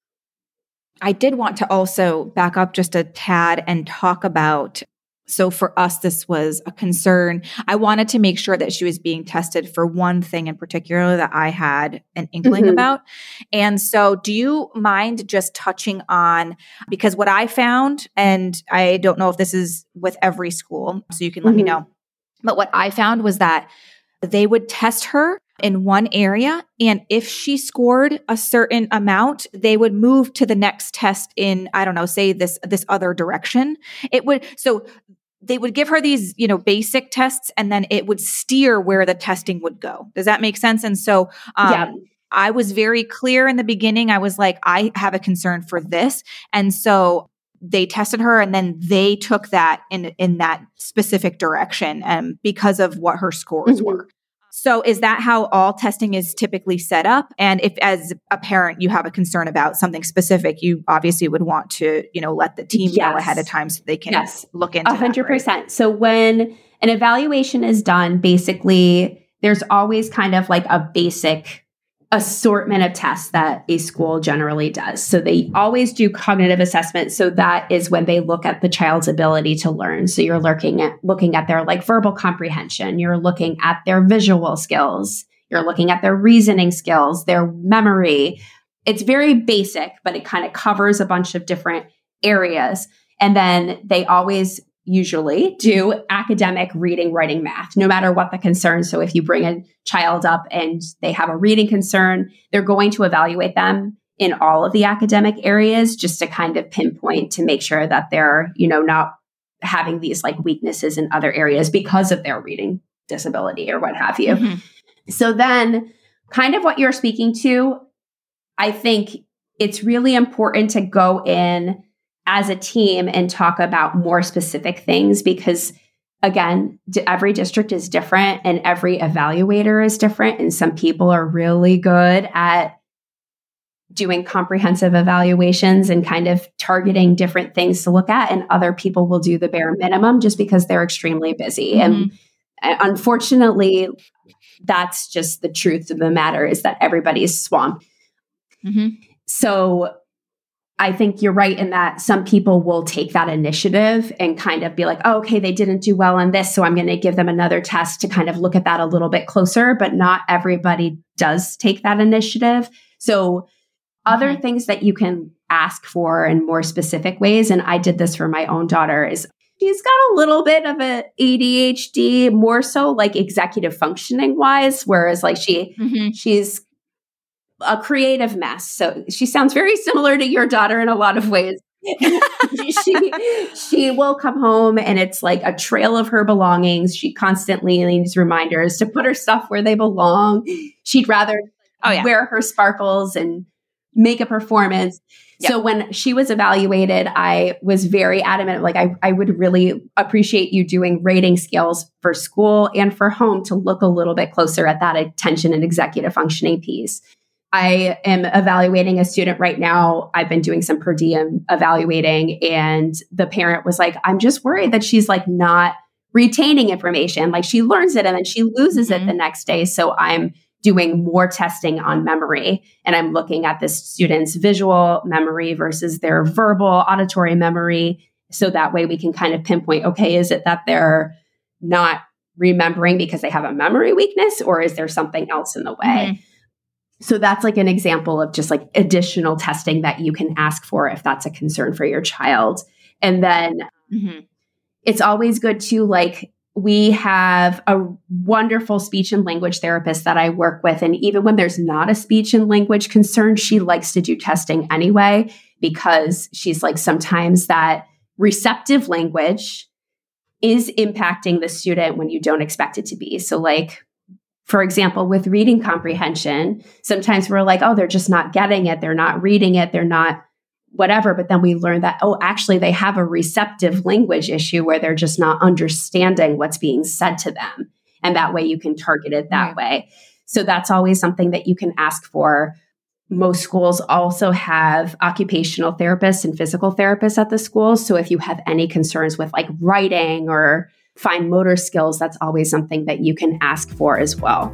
I did want to also back up just a tad and talk about, so for us, this was a concern. I wanted to make sure that she was being tested for one thing in particular that I had an inkling mm-hmm. about. And so do you mind just touching on, because what I found, and I don't know if this is with every school, so you can let mm-hmm. me know, but what I found was that they would test her in one area, and if she scored a certain amount, they would move to the next test in, I don't know, say this this other direction. It would, so they would give her these, you know, basic tests, and then it would steer where the testing would go. Does that make sense? And so um, yeah. I was very clear in the beginning. I was like, I have a concern for this. And so they tested her, and then they took that in, in that specific direction um, because of what her scores mm-hmm. were. So is that how all testing is typically set up? And if as a parent you have a concern about something specific, you obviously would want to, you know, let the team yes. know ahead of time so they can yes. look into one hundred percent. That, right? So when an evaluation is done, basically there's always kind of like a basic assortment of tests that a school generally does. So they always do cognitive assessment. So that is when they look at the child's ability to learn. So you're looking at looking at their like verbal comprehension, you're looking at their visual skills, you're looking at their reasoning skills, their memory. It's very basic, but it kind of covers a bunch of different areas. And then they always usually do academic reading, writing, math, no matter what the concern. So if you bring a child up and they have a reading concern, they're going to evaluate them in all of the academic areas just to kind of pinpoint to make sure that they're, you know, not having these like weaknesses in other areas because of their reading disability or what have you. Mm-hmm. So then kind of what you're speaking to, I think it's really important to go in as a team and talk about more specific things because, again, d- every district is different and every evaluator is different. And some people are really good at doing comprehensive evaluations and kind of targeting different things to look at. And other people will do the bare minimum just because they're extremely busy. Mm-hmm. And unfortunately, that's just the truth of the matter is that everybody's swamped. Mm-hmm. So I think you're right in that some people will take that initiative and kind of be like, oh, okay, they didn't do well on this, so I'm going to give them another test to kind of look at that a little bit closer, but not everybody does take that initiative. So other mm-hmm. things that you can ask for in more specific ways, and I did this for my own daughter, is she's got a little bit of a A D H D, more so like executive functioning wise, whereas like she mm-hmm. she's a creative mess. So she sounds very similar to your daughter in a lot of ways. she, she will come home and it's like a trail of her belongings. She constantly needs reminders to put her stuff where they belong. She'd rather oh, yeah. wear her sparkles and make a performance. Yep. So when she was evaluated, I was very adamant, like I, I would really appreciate you doing rating scales for school and for home to look a little bit closer at that attention and executive functioning piece. I am evaluating a student right now. I've been doing some per diem evaluating, and the parent was like, I'm just worried that she's like not retaining information. Like she learns it and then she loses mm-hmm. it the next day. So I'm doing more testing on memory, and I'm looking at this student's visual memory versus their verbal auditory memory. So that way we can kind of pinpoint, okay, is it that they're not remembering because they have a memory weakness, or is there something else in the way? Mm-hmm. So that's like an example of just like additional testing that you can ask for if that's a concern for your child. And then mm-hmm. it's always good to like, we have a wonderful speech and language therapist that I work with. And even when there's not a speech and language concern, she likes to do testing anyway, because she's like, sometimes that receptive language is impacting the student when you don't expect it to be. So like, for example, with reading comprehension, sometimes we're like, oh, they're just not getting it. They're not reading it. They're not whatever. But then we learn that, oh, actually, they have a receptive language issue where they're just not understanding what's being said to them. And that way you can target it that right. way. So that's always something that you can ask for. Most schools also have occupational therapists and physical therapists at the school. So if you have any concerns with like writing or fine motor skills, that's always something that you can ask for as well.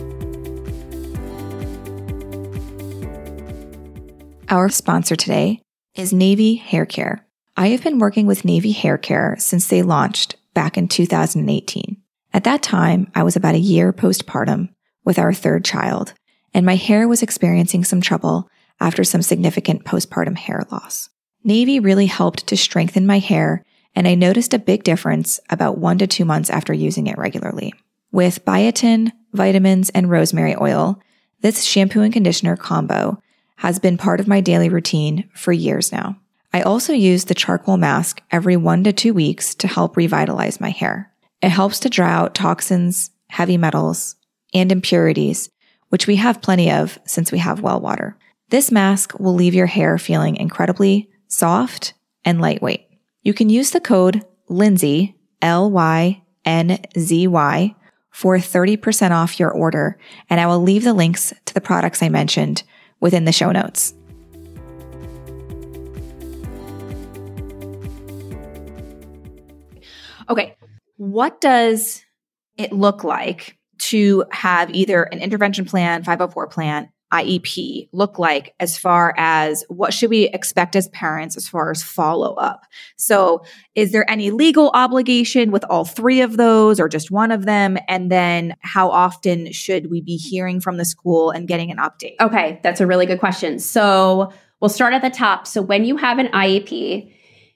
Our sponsor today is Navy Hair Care. I have been working with Navy Hair Care since they launched back in two thousand eighteen. At that time, I was about a year postpartum with our third child, and my hair was experiencing some trouble after some significant postpartum hair loss. Navy really helped to strengthen my hair, and I noticed a big difference about one to two months after using it regularly. With biotin, vitamins, and rosemary oil, this shampoo and conditioner combo has been part of my daily routine for years now. I also use the charcoal mask every one to two weeks to help revitalize my hair. It helps to draw out toxins, heavy metals, and impurities, which we have plenty of since we have well water. This mask will leave your hair feeling incredibly soft and lightweight. You can use the code Lindsay, L Y N Z Y, for thirty percent off your order, and I will leave the links to the products I mentioned within the show notes. Okay, what does it look like to have either an intervention plan, five oh four plan, I E P look like as far as what should we expect as parents as far as follow up? So is there any legal obligation with all three of those or just one of them? And then how often should we be hearing from the school and getting an update? Okay, that's a really good question. So we'll start at the top. So when you have an I E P,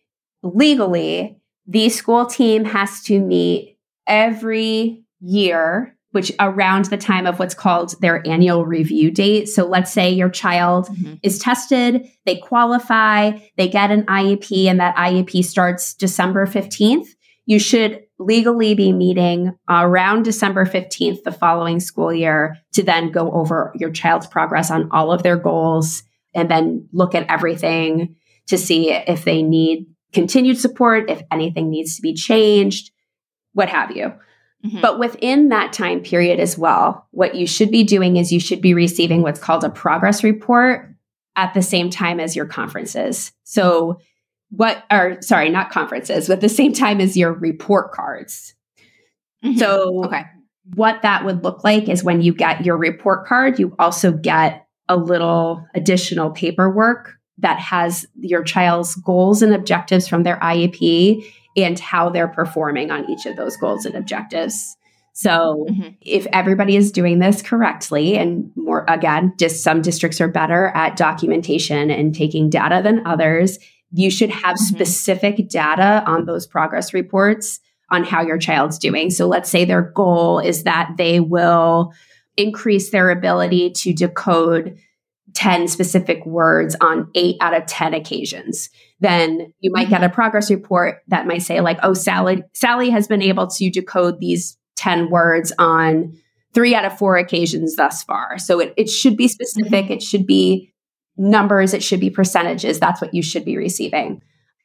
legally, the school team has to meet every year, which around the time of what's called their annual review date. So let's say your child mm-hmm. is tested, they qualify, they get an I E P, and that I E P starts December fifteenth. You should legally be meeting around December fifteenth the following school year to then go over your child's progress on all of their goals and then look at everything to see if they need continued support, if anything needs to be changed, what have you. Mm-hmm. But within that time period as well, what you should be doing is you should be receiving what's called a progress report at the same time as your conferences. So what are, sorry, not conferences, but at the same time as your report cards. Mm-hmm. So okay. What that would look like is when you get your report card, you also get a little additional paperwork that has your child's goals and objectives from their I E P and how they're performing on each of those goals and objectives. So mm-hmm. if everybody is doing this correctly, and more, again, just some districts are better at documentation and taking data than others, you should have mm-hmm. specific data on those progress reports on how your child's doing. So let's say their goal is that they will increase their ability to decode ten specific words on eight out of ten occasions. Then you might get a progress report that might say like, oh, Sally, Sally has been able to decode these ten words on three out of four occasions thus far. So it, it should be specific. It should be numbers. It should be percentages. That's what you should be receiving.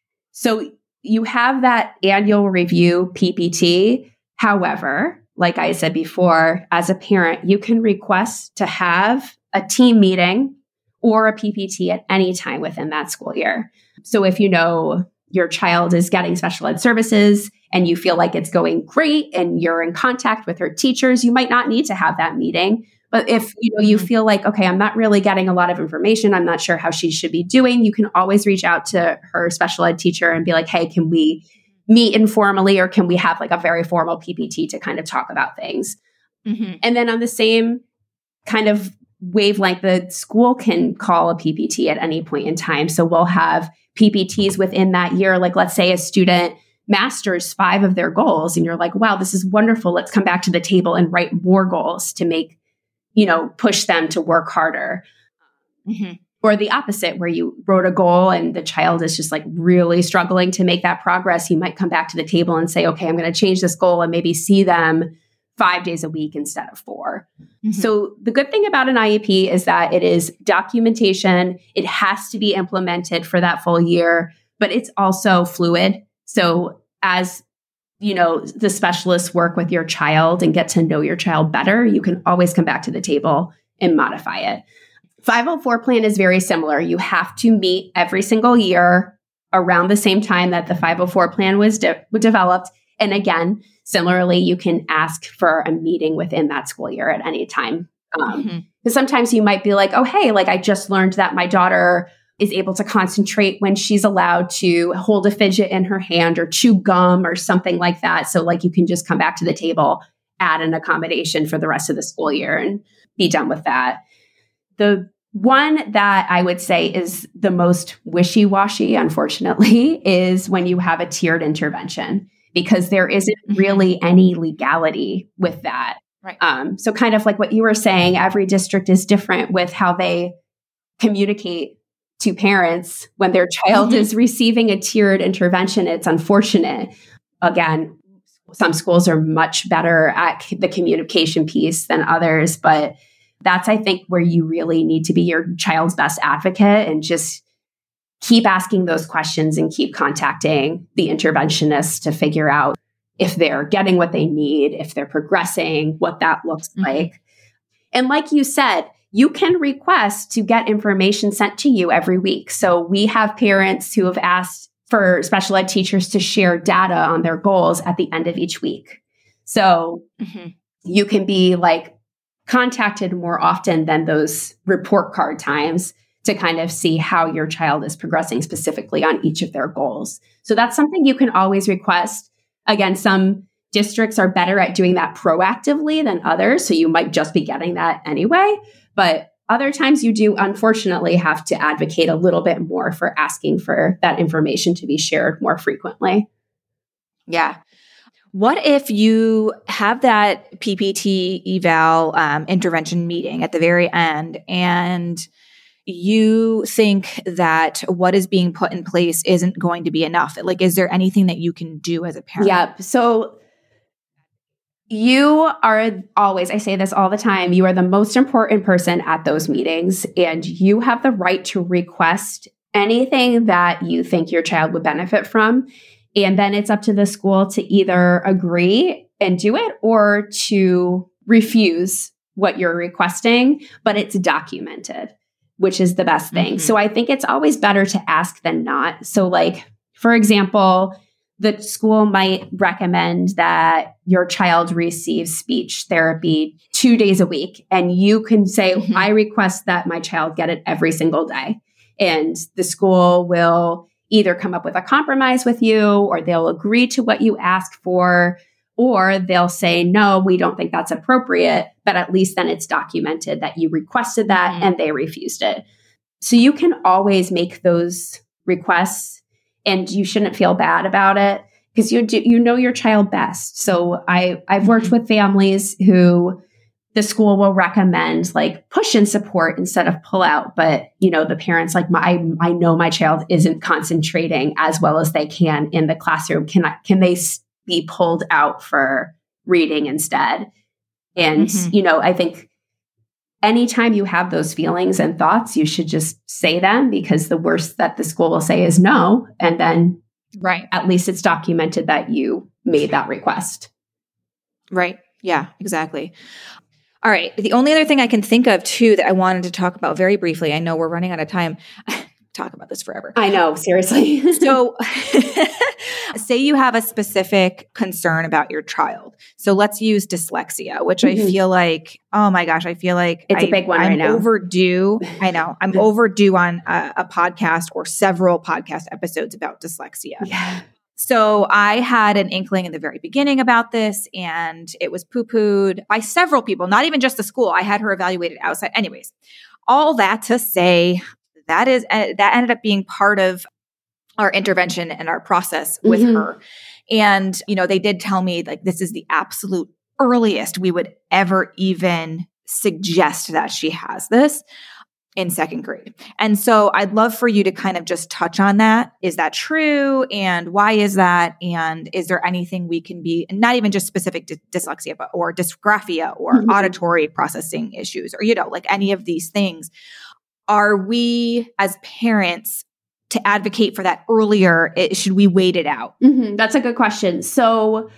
So you have that annual review P P T. However, like I said before, as a parent, you can request to have a team meeting or a P P T at any time within that school year. So if you know your child is getting special ed services and you feel like it's going great and you're in contact with her teachers, you might not need to have that meeting. But if you know you feel like, okay, I'm not really getting a lot of information, I'm not sure how she should be doing, you can always reach out to her special ed teacher and be like, hey, can we meet informally or can we have like a very formal P P T to kind of talk about things? Mm-hmm. And then on the same kind of wavelength, the school can call a P P T at any point in time. So we'll have P P Ts within that year. Like, let's say a student masters five of their goals and you're like, wow, this is wonderful. Let's come back to the table and write more goals to make, you know, push them to work harder. Mm-hmm. Or the opposite, where you wrote a goal and the child is just like really struggling to make that progress. You might come back to the table and say, okay, I'm going to change this goal and maybe see them five days a week instead of four. Mm-hmm. So the good thing about an I E P is that it is documentation. It has to be implemented for that full year, but it's also fluid. So as you know, the specialists work with your child and get to know your child better, you can always come back to the table and modify it. five oh four plan is very similar. You have to meet every single year around the same time that the five oh four plan was de- developed. And again, similarly, you can ask for a meeting within that school year at any time. Um, mm-hmm. Because sometimes you might be like, oh, hey, like I just learned that my daughter is able to concentrate when she's allowed to hold a fidget in her hand or chew gum or something like that. So like you can just come back to the table, add an accommodation for the rest of the school year and be done with that. The one that I would say is the most wishy-washy, unfortunately, is when you have a tiered intervention, because there isn't really any legality with that. Right. Um, so kind of like what you were saying, every district is different with how they communicate to parents when their child mm-hmm. is receiving a tiered intervention. It's unfortunate. Again, some schools are much better at the communication piece than others, but that's, I think, where you really need to be your child's best advocate and just keep asking those questions and keep contacting the interventionist to figure out if they're getting what they need, if they're progressing, what that looks mm-hmm. like. And like you said, you can request to get information sent to you every week. So we have parents who have asked for special ed teachers to share data on their goals at the end of each week. So mm-hmm. you can be like contacted more often than those report card times to kind of see how your child is progressing specifically on each of their goals. So that's something you can always request. Again, some districts are better at doing that proactively than others. So you might just be getting that anyway. But other times you do, unfortunately, have to advocate a little bit more for asking for that information to be shared more frequently. Yeah. What if you have that P P T eval um, intervention meeting at the very end and you think that what is being put in place isn't going to be enough? Like, is there anything that you can do as a parent? Yep. So you are always, I say this all the time, you are the most important person at those meetings, and you have the right to request anything that you think your child would benefit from. And then it's up to the school to either agree and do it or to refuse what you're requesting, but it's documented, which is the best thing. Mm-hmm. So I think it's always better to ask than not. So like, for example, the school might recommend that your child receives speech therapy two days a week. And you can say, mm-hmm. I request that my child get it every single day. And the school will either come up with a compromise with you, or they'll agree to what you ask for, or they'll say, no, we don't think that's appropriate. But at least then it's documented that you requested that mm-hmm. and they refused it. So you can always make those requests. And you shouldn't feel bad about it because you do, you know your child best. So I, I've worked with families who the school will recommend like push and support instead of pull out. But, you know, the parents like, my, I, I know my child isn't concentrating as well as they can in the classroom. Can I, can they be pulled out for reading instead? And, mm-hmm. you know, I think anytime you have those feelings and thoughts, you should just say them, because the worst that the school will say is no. And then right. at least it's documented that you made that request. Right. Yeah, exactly. All right. The only other thing I can think of too that I wanted to talk about very briefly, I know we're running out of time. Talk about this forever. I know, seriously. So say you have a specific concern about your child. So let's use dyslexia, which mm-hmm. I feel like, oh my gosh, I feel like it's I, a big one I'm right now. overdue. I know. I'm overdue on a, a podcast or several podcast episodes about dyslexia. Yeah. So I had an inkling in the very beginning about this, and it was poo-pooed by several people, not even just the school. I had her evaluated outside. Anyways, all that to say, that is uh, that ended up being part of our intervention and our process with mm-hmm. her. And, you know, they did tell me like, this is the absolute earliest we would ever even suggest that she has this in second grade. And so I'd love for you to kind of just touch on that. Is that true? And why is that? And is there anything we can be, and not even just specific to dyslexia, but or dysgraphia or mm-hmm. auditory processing issues, or, you know, like any of these things. Are we as parents to advocate for that earlier? It, should we wait it out? Mm-hmm. That's a good question. So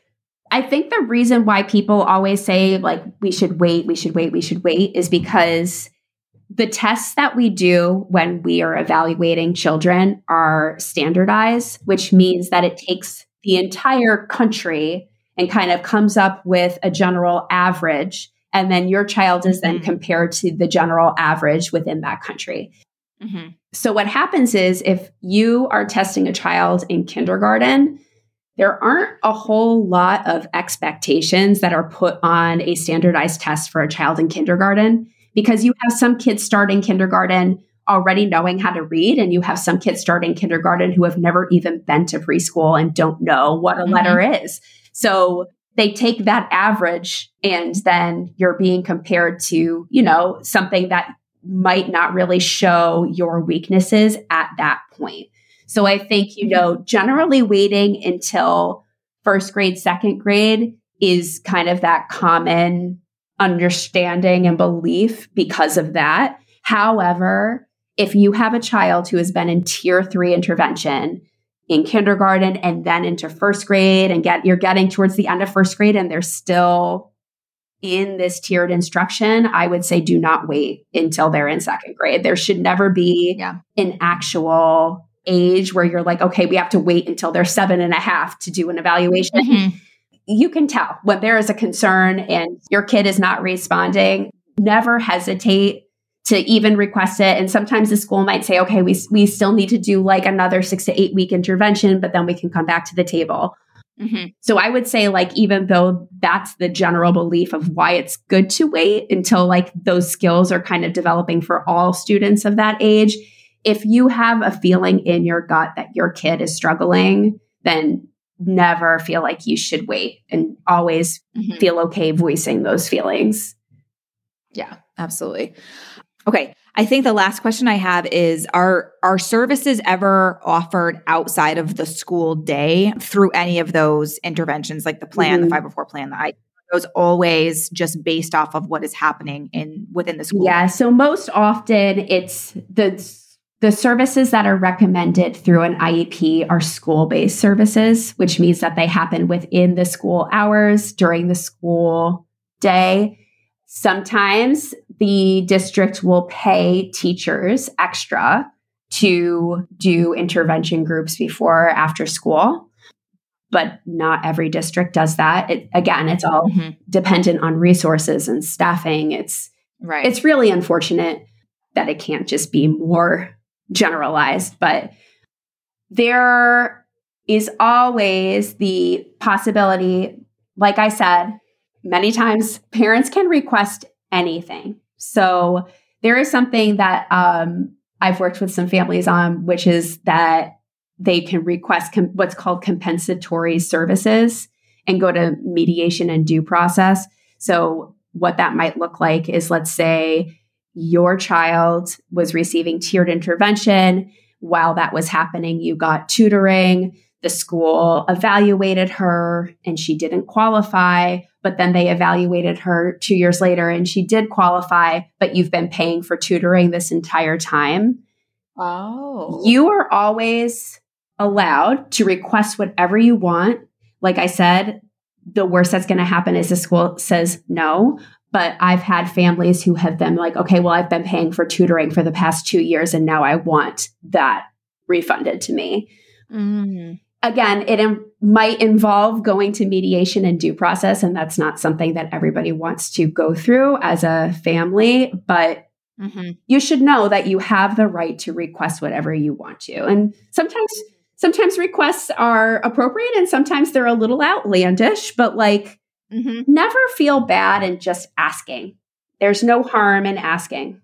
I think the reason why people always say like, we should wait, we should wait, we should wait is because the tests that we do when we are evaluating children are standardized, which means that it takes the entire country and kind of comes up with a general average. And then your child is then mm-hmm. compared to the general average within that country. Mm-hmm. So what happens is if you are testing a child in kindergarten, there aren't a whole lot of expectations that are put on a standardized test for a child in kindergarten, because you have some kids starting kindergarten already knowing how to read, and you have some kids starting kindergarten who have never even been to preschool and don't know what a mm-hmm. letter is. So they take that average, and then you're being compared to, you know, something that might not really show your weaknesses at that point. So I think, you know, generally waiting until first grade, second grade is kind of that common understanding and belief because of that. However, if you have a child who has been in tier three intervention in kindergarten and then into first grade, and get you're getting towards the end of first grade and they're still in this tiered instruction, I would say do not wait until they're in second grade. There should never be yeah. an actual age where you're like, okay, we have to wait until they're seven and a half to do an evaluation. Mm-hmm. You can tell when there is a concern and your kid is not responding. Never hesitate to even request it. And sometimes the school might say, okay, we we still need to do like another six to eight week intervention, but then we can come back to the table. Mm-hmm. So I would say, like, even though that's the general belief of why it's good to wait until like those skills are kind of developing for all students of that age, if you have a feeling in your gut that your kid is struggling, then never feel like you should wait, and always mm-hmm. feel okay voicing those feelings. Yeah, absolutely. Okay. I think the last question I have is, are, are services ever offered outside of the school day through any of those interventions, like the plan, mm-hmm. the five oh four plan, the I, those always just based off of what is happening in within the school? Yeah. So most often it's the The services that are recommended through an I E P are school-based services, which means that they happen within the school hours during the school day. Sometimes the district will pay teachers extra to do intervention groups before or after school, but not every district does that. It, again, it's all mm-hmm. dependent on resources and staffing. It's right. It's really unfortunate that it can't just be more generalized, but there is always the possibility, like I said, many times parents can request anything. So there is something that um, I've worked with some families on, which is that they can request com- what's called compensatory services and go to mediation and due process. So what that might look like is, let's say, your child was receiving tiered intervention. While that was happening, you got tutoring. The school evaluated her and she didn't qualify, but then they evaluated her two years later and she did qualify, but you've been paying for tutoring this entire time. Oh. You are always allowed to request whatever you want. Like I said, the worst that's going to happen is the school says no. But I've had families who have been like, okay, well, I've been paying for tutoring for the past two years and now I want that refunded to me. Mm-hmm. Again, it im- might involve going to mediation and due process, and that's not something that everybody wants to go through as a family, but mm-hmm. you should know that you have the right to request whatever you want to. And sometimes sometimes requests are appropriate and sometimes they're a little outlandish, but like mm-hmm. never feel bad in just asking. There's no harm in asking.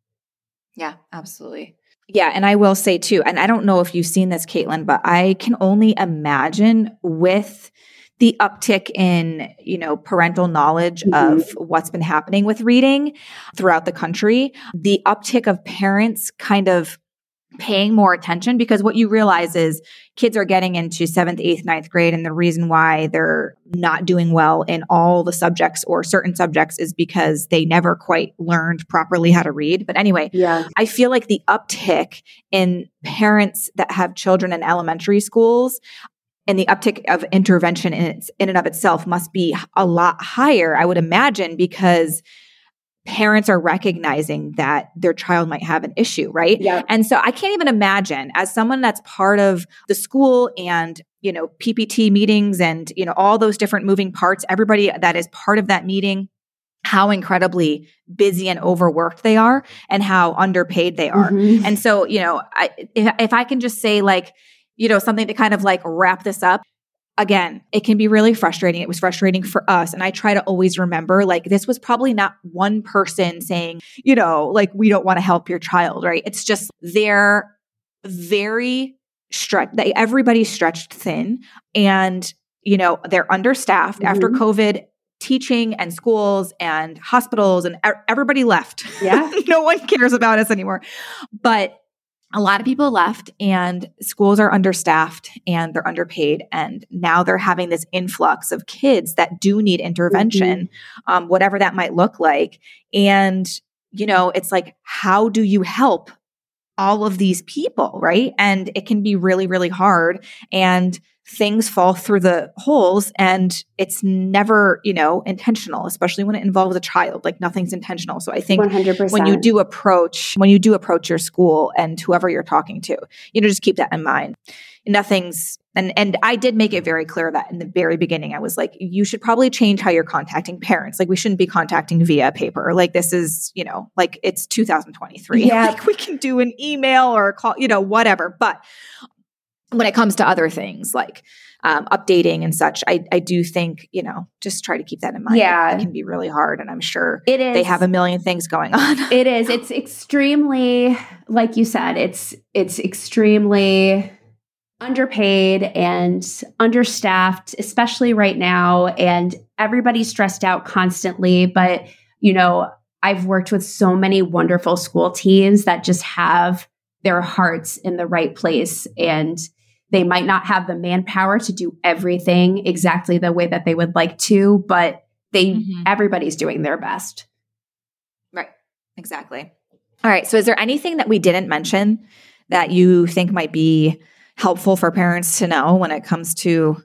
Yeah, absolutely. Yeah. And I will say too, and I don't know if you've seen this, Caitlin, but I can only imagine with the uptick in, you know, parental knowledge mm-hmm. of what's been happening with reading throughout the country, the uptick of parents kind of paying more attention, because what you realize is kids are getting into seventh, eighth, ninth grade. And the reason why they're not doing well in all the subjects or certain subjects is because they never quite learned properly how to read. But anyway, yeah. I feel like the uptick in parents that have children in elementary schools and the uptick of intervention in, its, in and of itself must be a lot higher, I would imagine, because parents are recognizing that their child might have an issue, right? Yeah. And so I can't even imagine, as someone that's part of the school and, you know, P P T meetings and, you know, all those different moving parts, everybody that is part of that meeting, how incredibly busy and overworked they are and how underpaid they are. Mm-hmm. And so, you know, I, if, if I can just say like, you know, something to kind of like wrap this up. Again, it can be really frustrating. It was frustrating for us. And I try to always remember, like, this was probably not one person saying, you know, like, we don't want to help your child, right? It's just they're very stretched. They, everybody's stretched thin and, you know, they're understaffed mm-hmm. after COVID. Teaching and schools and hospitals and everybody left. Yeah. No one cares about us anymore. But a lot of people left and schools are understaffed and they're underpaid. And now they're having this influx of kids that do need intervention, mm-hmm. um, whatever that might look like. And, you know, it's like, how do you help all of these people, right? And it can be really, really hard. And things fall through the holes and it's never, you know, intentional, especially when it involves a child. Like nothing's intentional. So I think one hundred percent when you do approach, when you do approach your school and whoever you're talking to, you know, just keep that in mind. Nothing's, and, and I did make it very clear that in the very beginning, I was like, you should probably change how you're contacting parents. Like we shouldn't be contacting via paper. Like this is, you know, like it's two thousand twenty-three. Yeah. Like we can do an email or a call, you know, whatever. But when it comes to other things like um, updating and such, I, I do think, you know, just try to keep that in mind. Yeah. It can be really hard. And I'm sure it is. They have a million things going on. It is. It's extremely, like you said, it's, it's extremely underpaid and understaffed, especially right now. And everybody's stressed out constantly. But, you know, I've worked with so many wonderful school teams that just have their hearts in the right place. And they might not have the manpower to do everything exactly the way that they would like to, but they mm-hmm. everybody's doing their best. Right. Exactly. All right. So is there anything that we didn't mention that you think might be helpful for parents to know when it comes to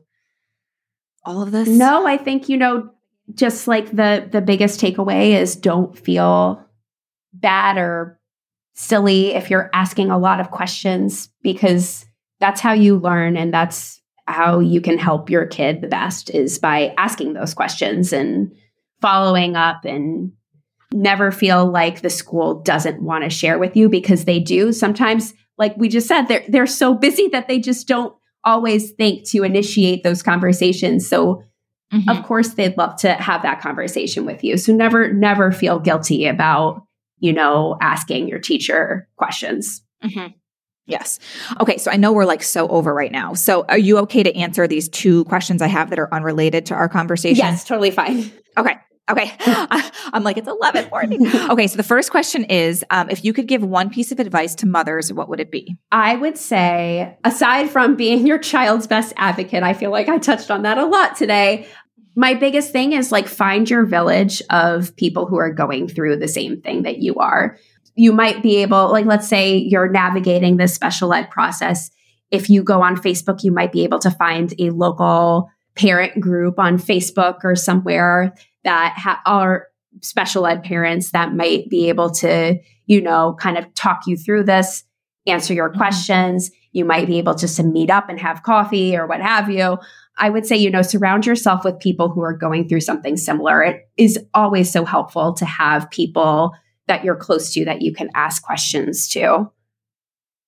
all of this? No, I think, you know, just like the the biggest takeaway is don't feel bad or silly if you're asking a lot of questions, because that's how you learn and that's how you can help your kid the best, is by asking those questions and following up, and never feel like the school doesn't want to share with you, because they do. Sometimes, like we just said, they're, they're so busy that they just don't always think to initiate those conversations. So mm-hmm. of course they'd love to have that conversation with you. So never, never feel guilty about, you know, asking your teacher questions. Mm-hmm. Yes. Okay. So I know we're like so over right now. So are you okay to answer these two questions I have that are unrelated to our conversation? Yes, totally fine. Okay. Okay. I'm like, it's eleven morning. Okay. So the first question is, um, if you could give one piece of advice to mothers, what would it be? I would say, aside from being your child's best advocate, I feel like I touched on that a lot today. My biggest thing is like, find your village of people who are going through the same thing that you are. You might be able, like, let's say you're navigating this special ed process. If you go on Facebook, you might be able to find a local parent group on Facebook or somewhere that ha- are special ed parents that might be able to, you know, kind of talk you through this, answer your mm-hmm. questions. You might be able just to meet up and have coffee or what have you. I would say, you know, surround yourself with people who are going through something similar. It is always so helpful to have people that you're close to that you can ask questions to.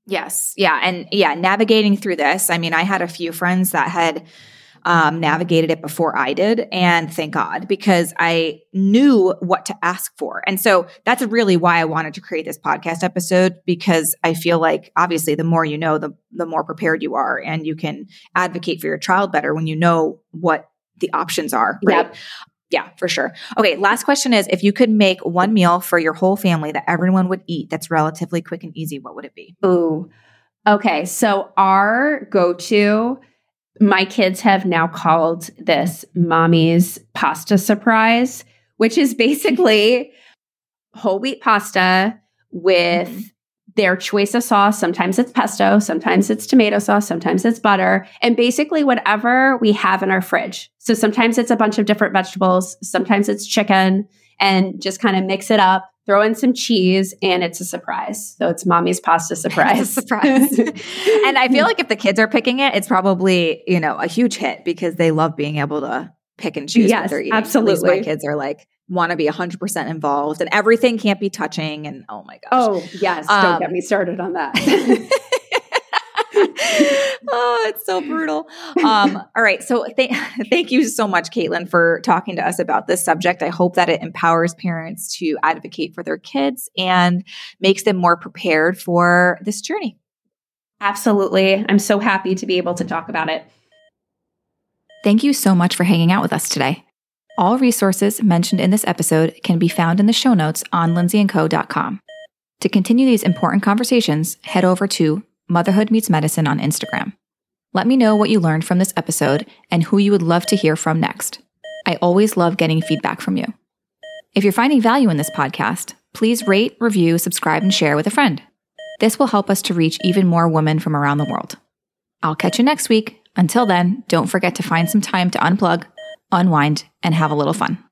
Yes. Yeah. And yeah, navigating through this. I mean, I had a few friends that had um, navigated it before I did. And thank God, because I knew what to ask for. And so that's really why I wanted to create this podcast episode, because I feel like obviously the more you know, the, the more prepared you are, and you can advocate for your child better when you know what the options are. Right? Yep. Yeah, for sure. Okay. Last question is, if you could make one meal for your whole family that everyone would eat that's relatively quick and easy, what would it be? Ooh. Okay. So our go-to, my kids have now called this Mommy's Pasta Surprise, which is basically whole wheat pasta with mm-hmm. their choice of sauce. Sometimes it's pesto, sometimes it's tomato sauce, sometimes it's butter, and basically whatever we have in our fridge. So sometimes it's a bunch of different vegetables, sometimes it's chicken, and just kind of mix it up, throw in some cheese, and it's a surprise. So it's Mommy's Pasta Surprise. surprise. And I feel like if the kids are picking it, it's probably, you know, a huge hit, because they love being able to pick and choose yes, what they're eating. Absolutely. At least my kids are like, want to be one hundred percent involved, and everything can't be touching. And oh my gosh. Oh, yes. Um, Don't get me started on that. Oh, it's so brutal. Um, all right. So th- thank you so much, Caitlin, for talking to us about this subject. I hope that it empowers parents to advocate for their kids and makes them more prepared for this journey. Absolutely. I'm so happy to be able to talk about it. Thank you so much for hanging out with us today. All resources mentioned in this episode can be found in the show notes on lindsay and co dot com. To continue these important conversations, head over to Motherhood Meets Medicine on Instagram. Let me know what you learned from this episode and who you would love to hear from next. I always love getting feedback from you. If you're finding value in this podcast, please rate, review, subscribe, and share with a friend. This will help us to reach even more women from around the world. I'll catch you next week. Until then, don't forget to find some time to unplug, unwind, and have a little fun.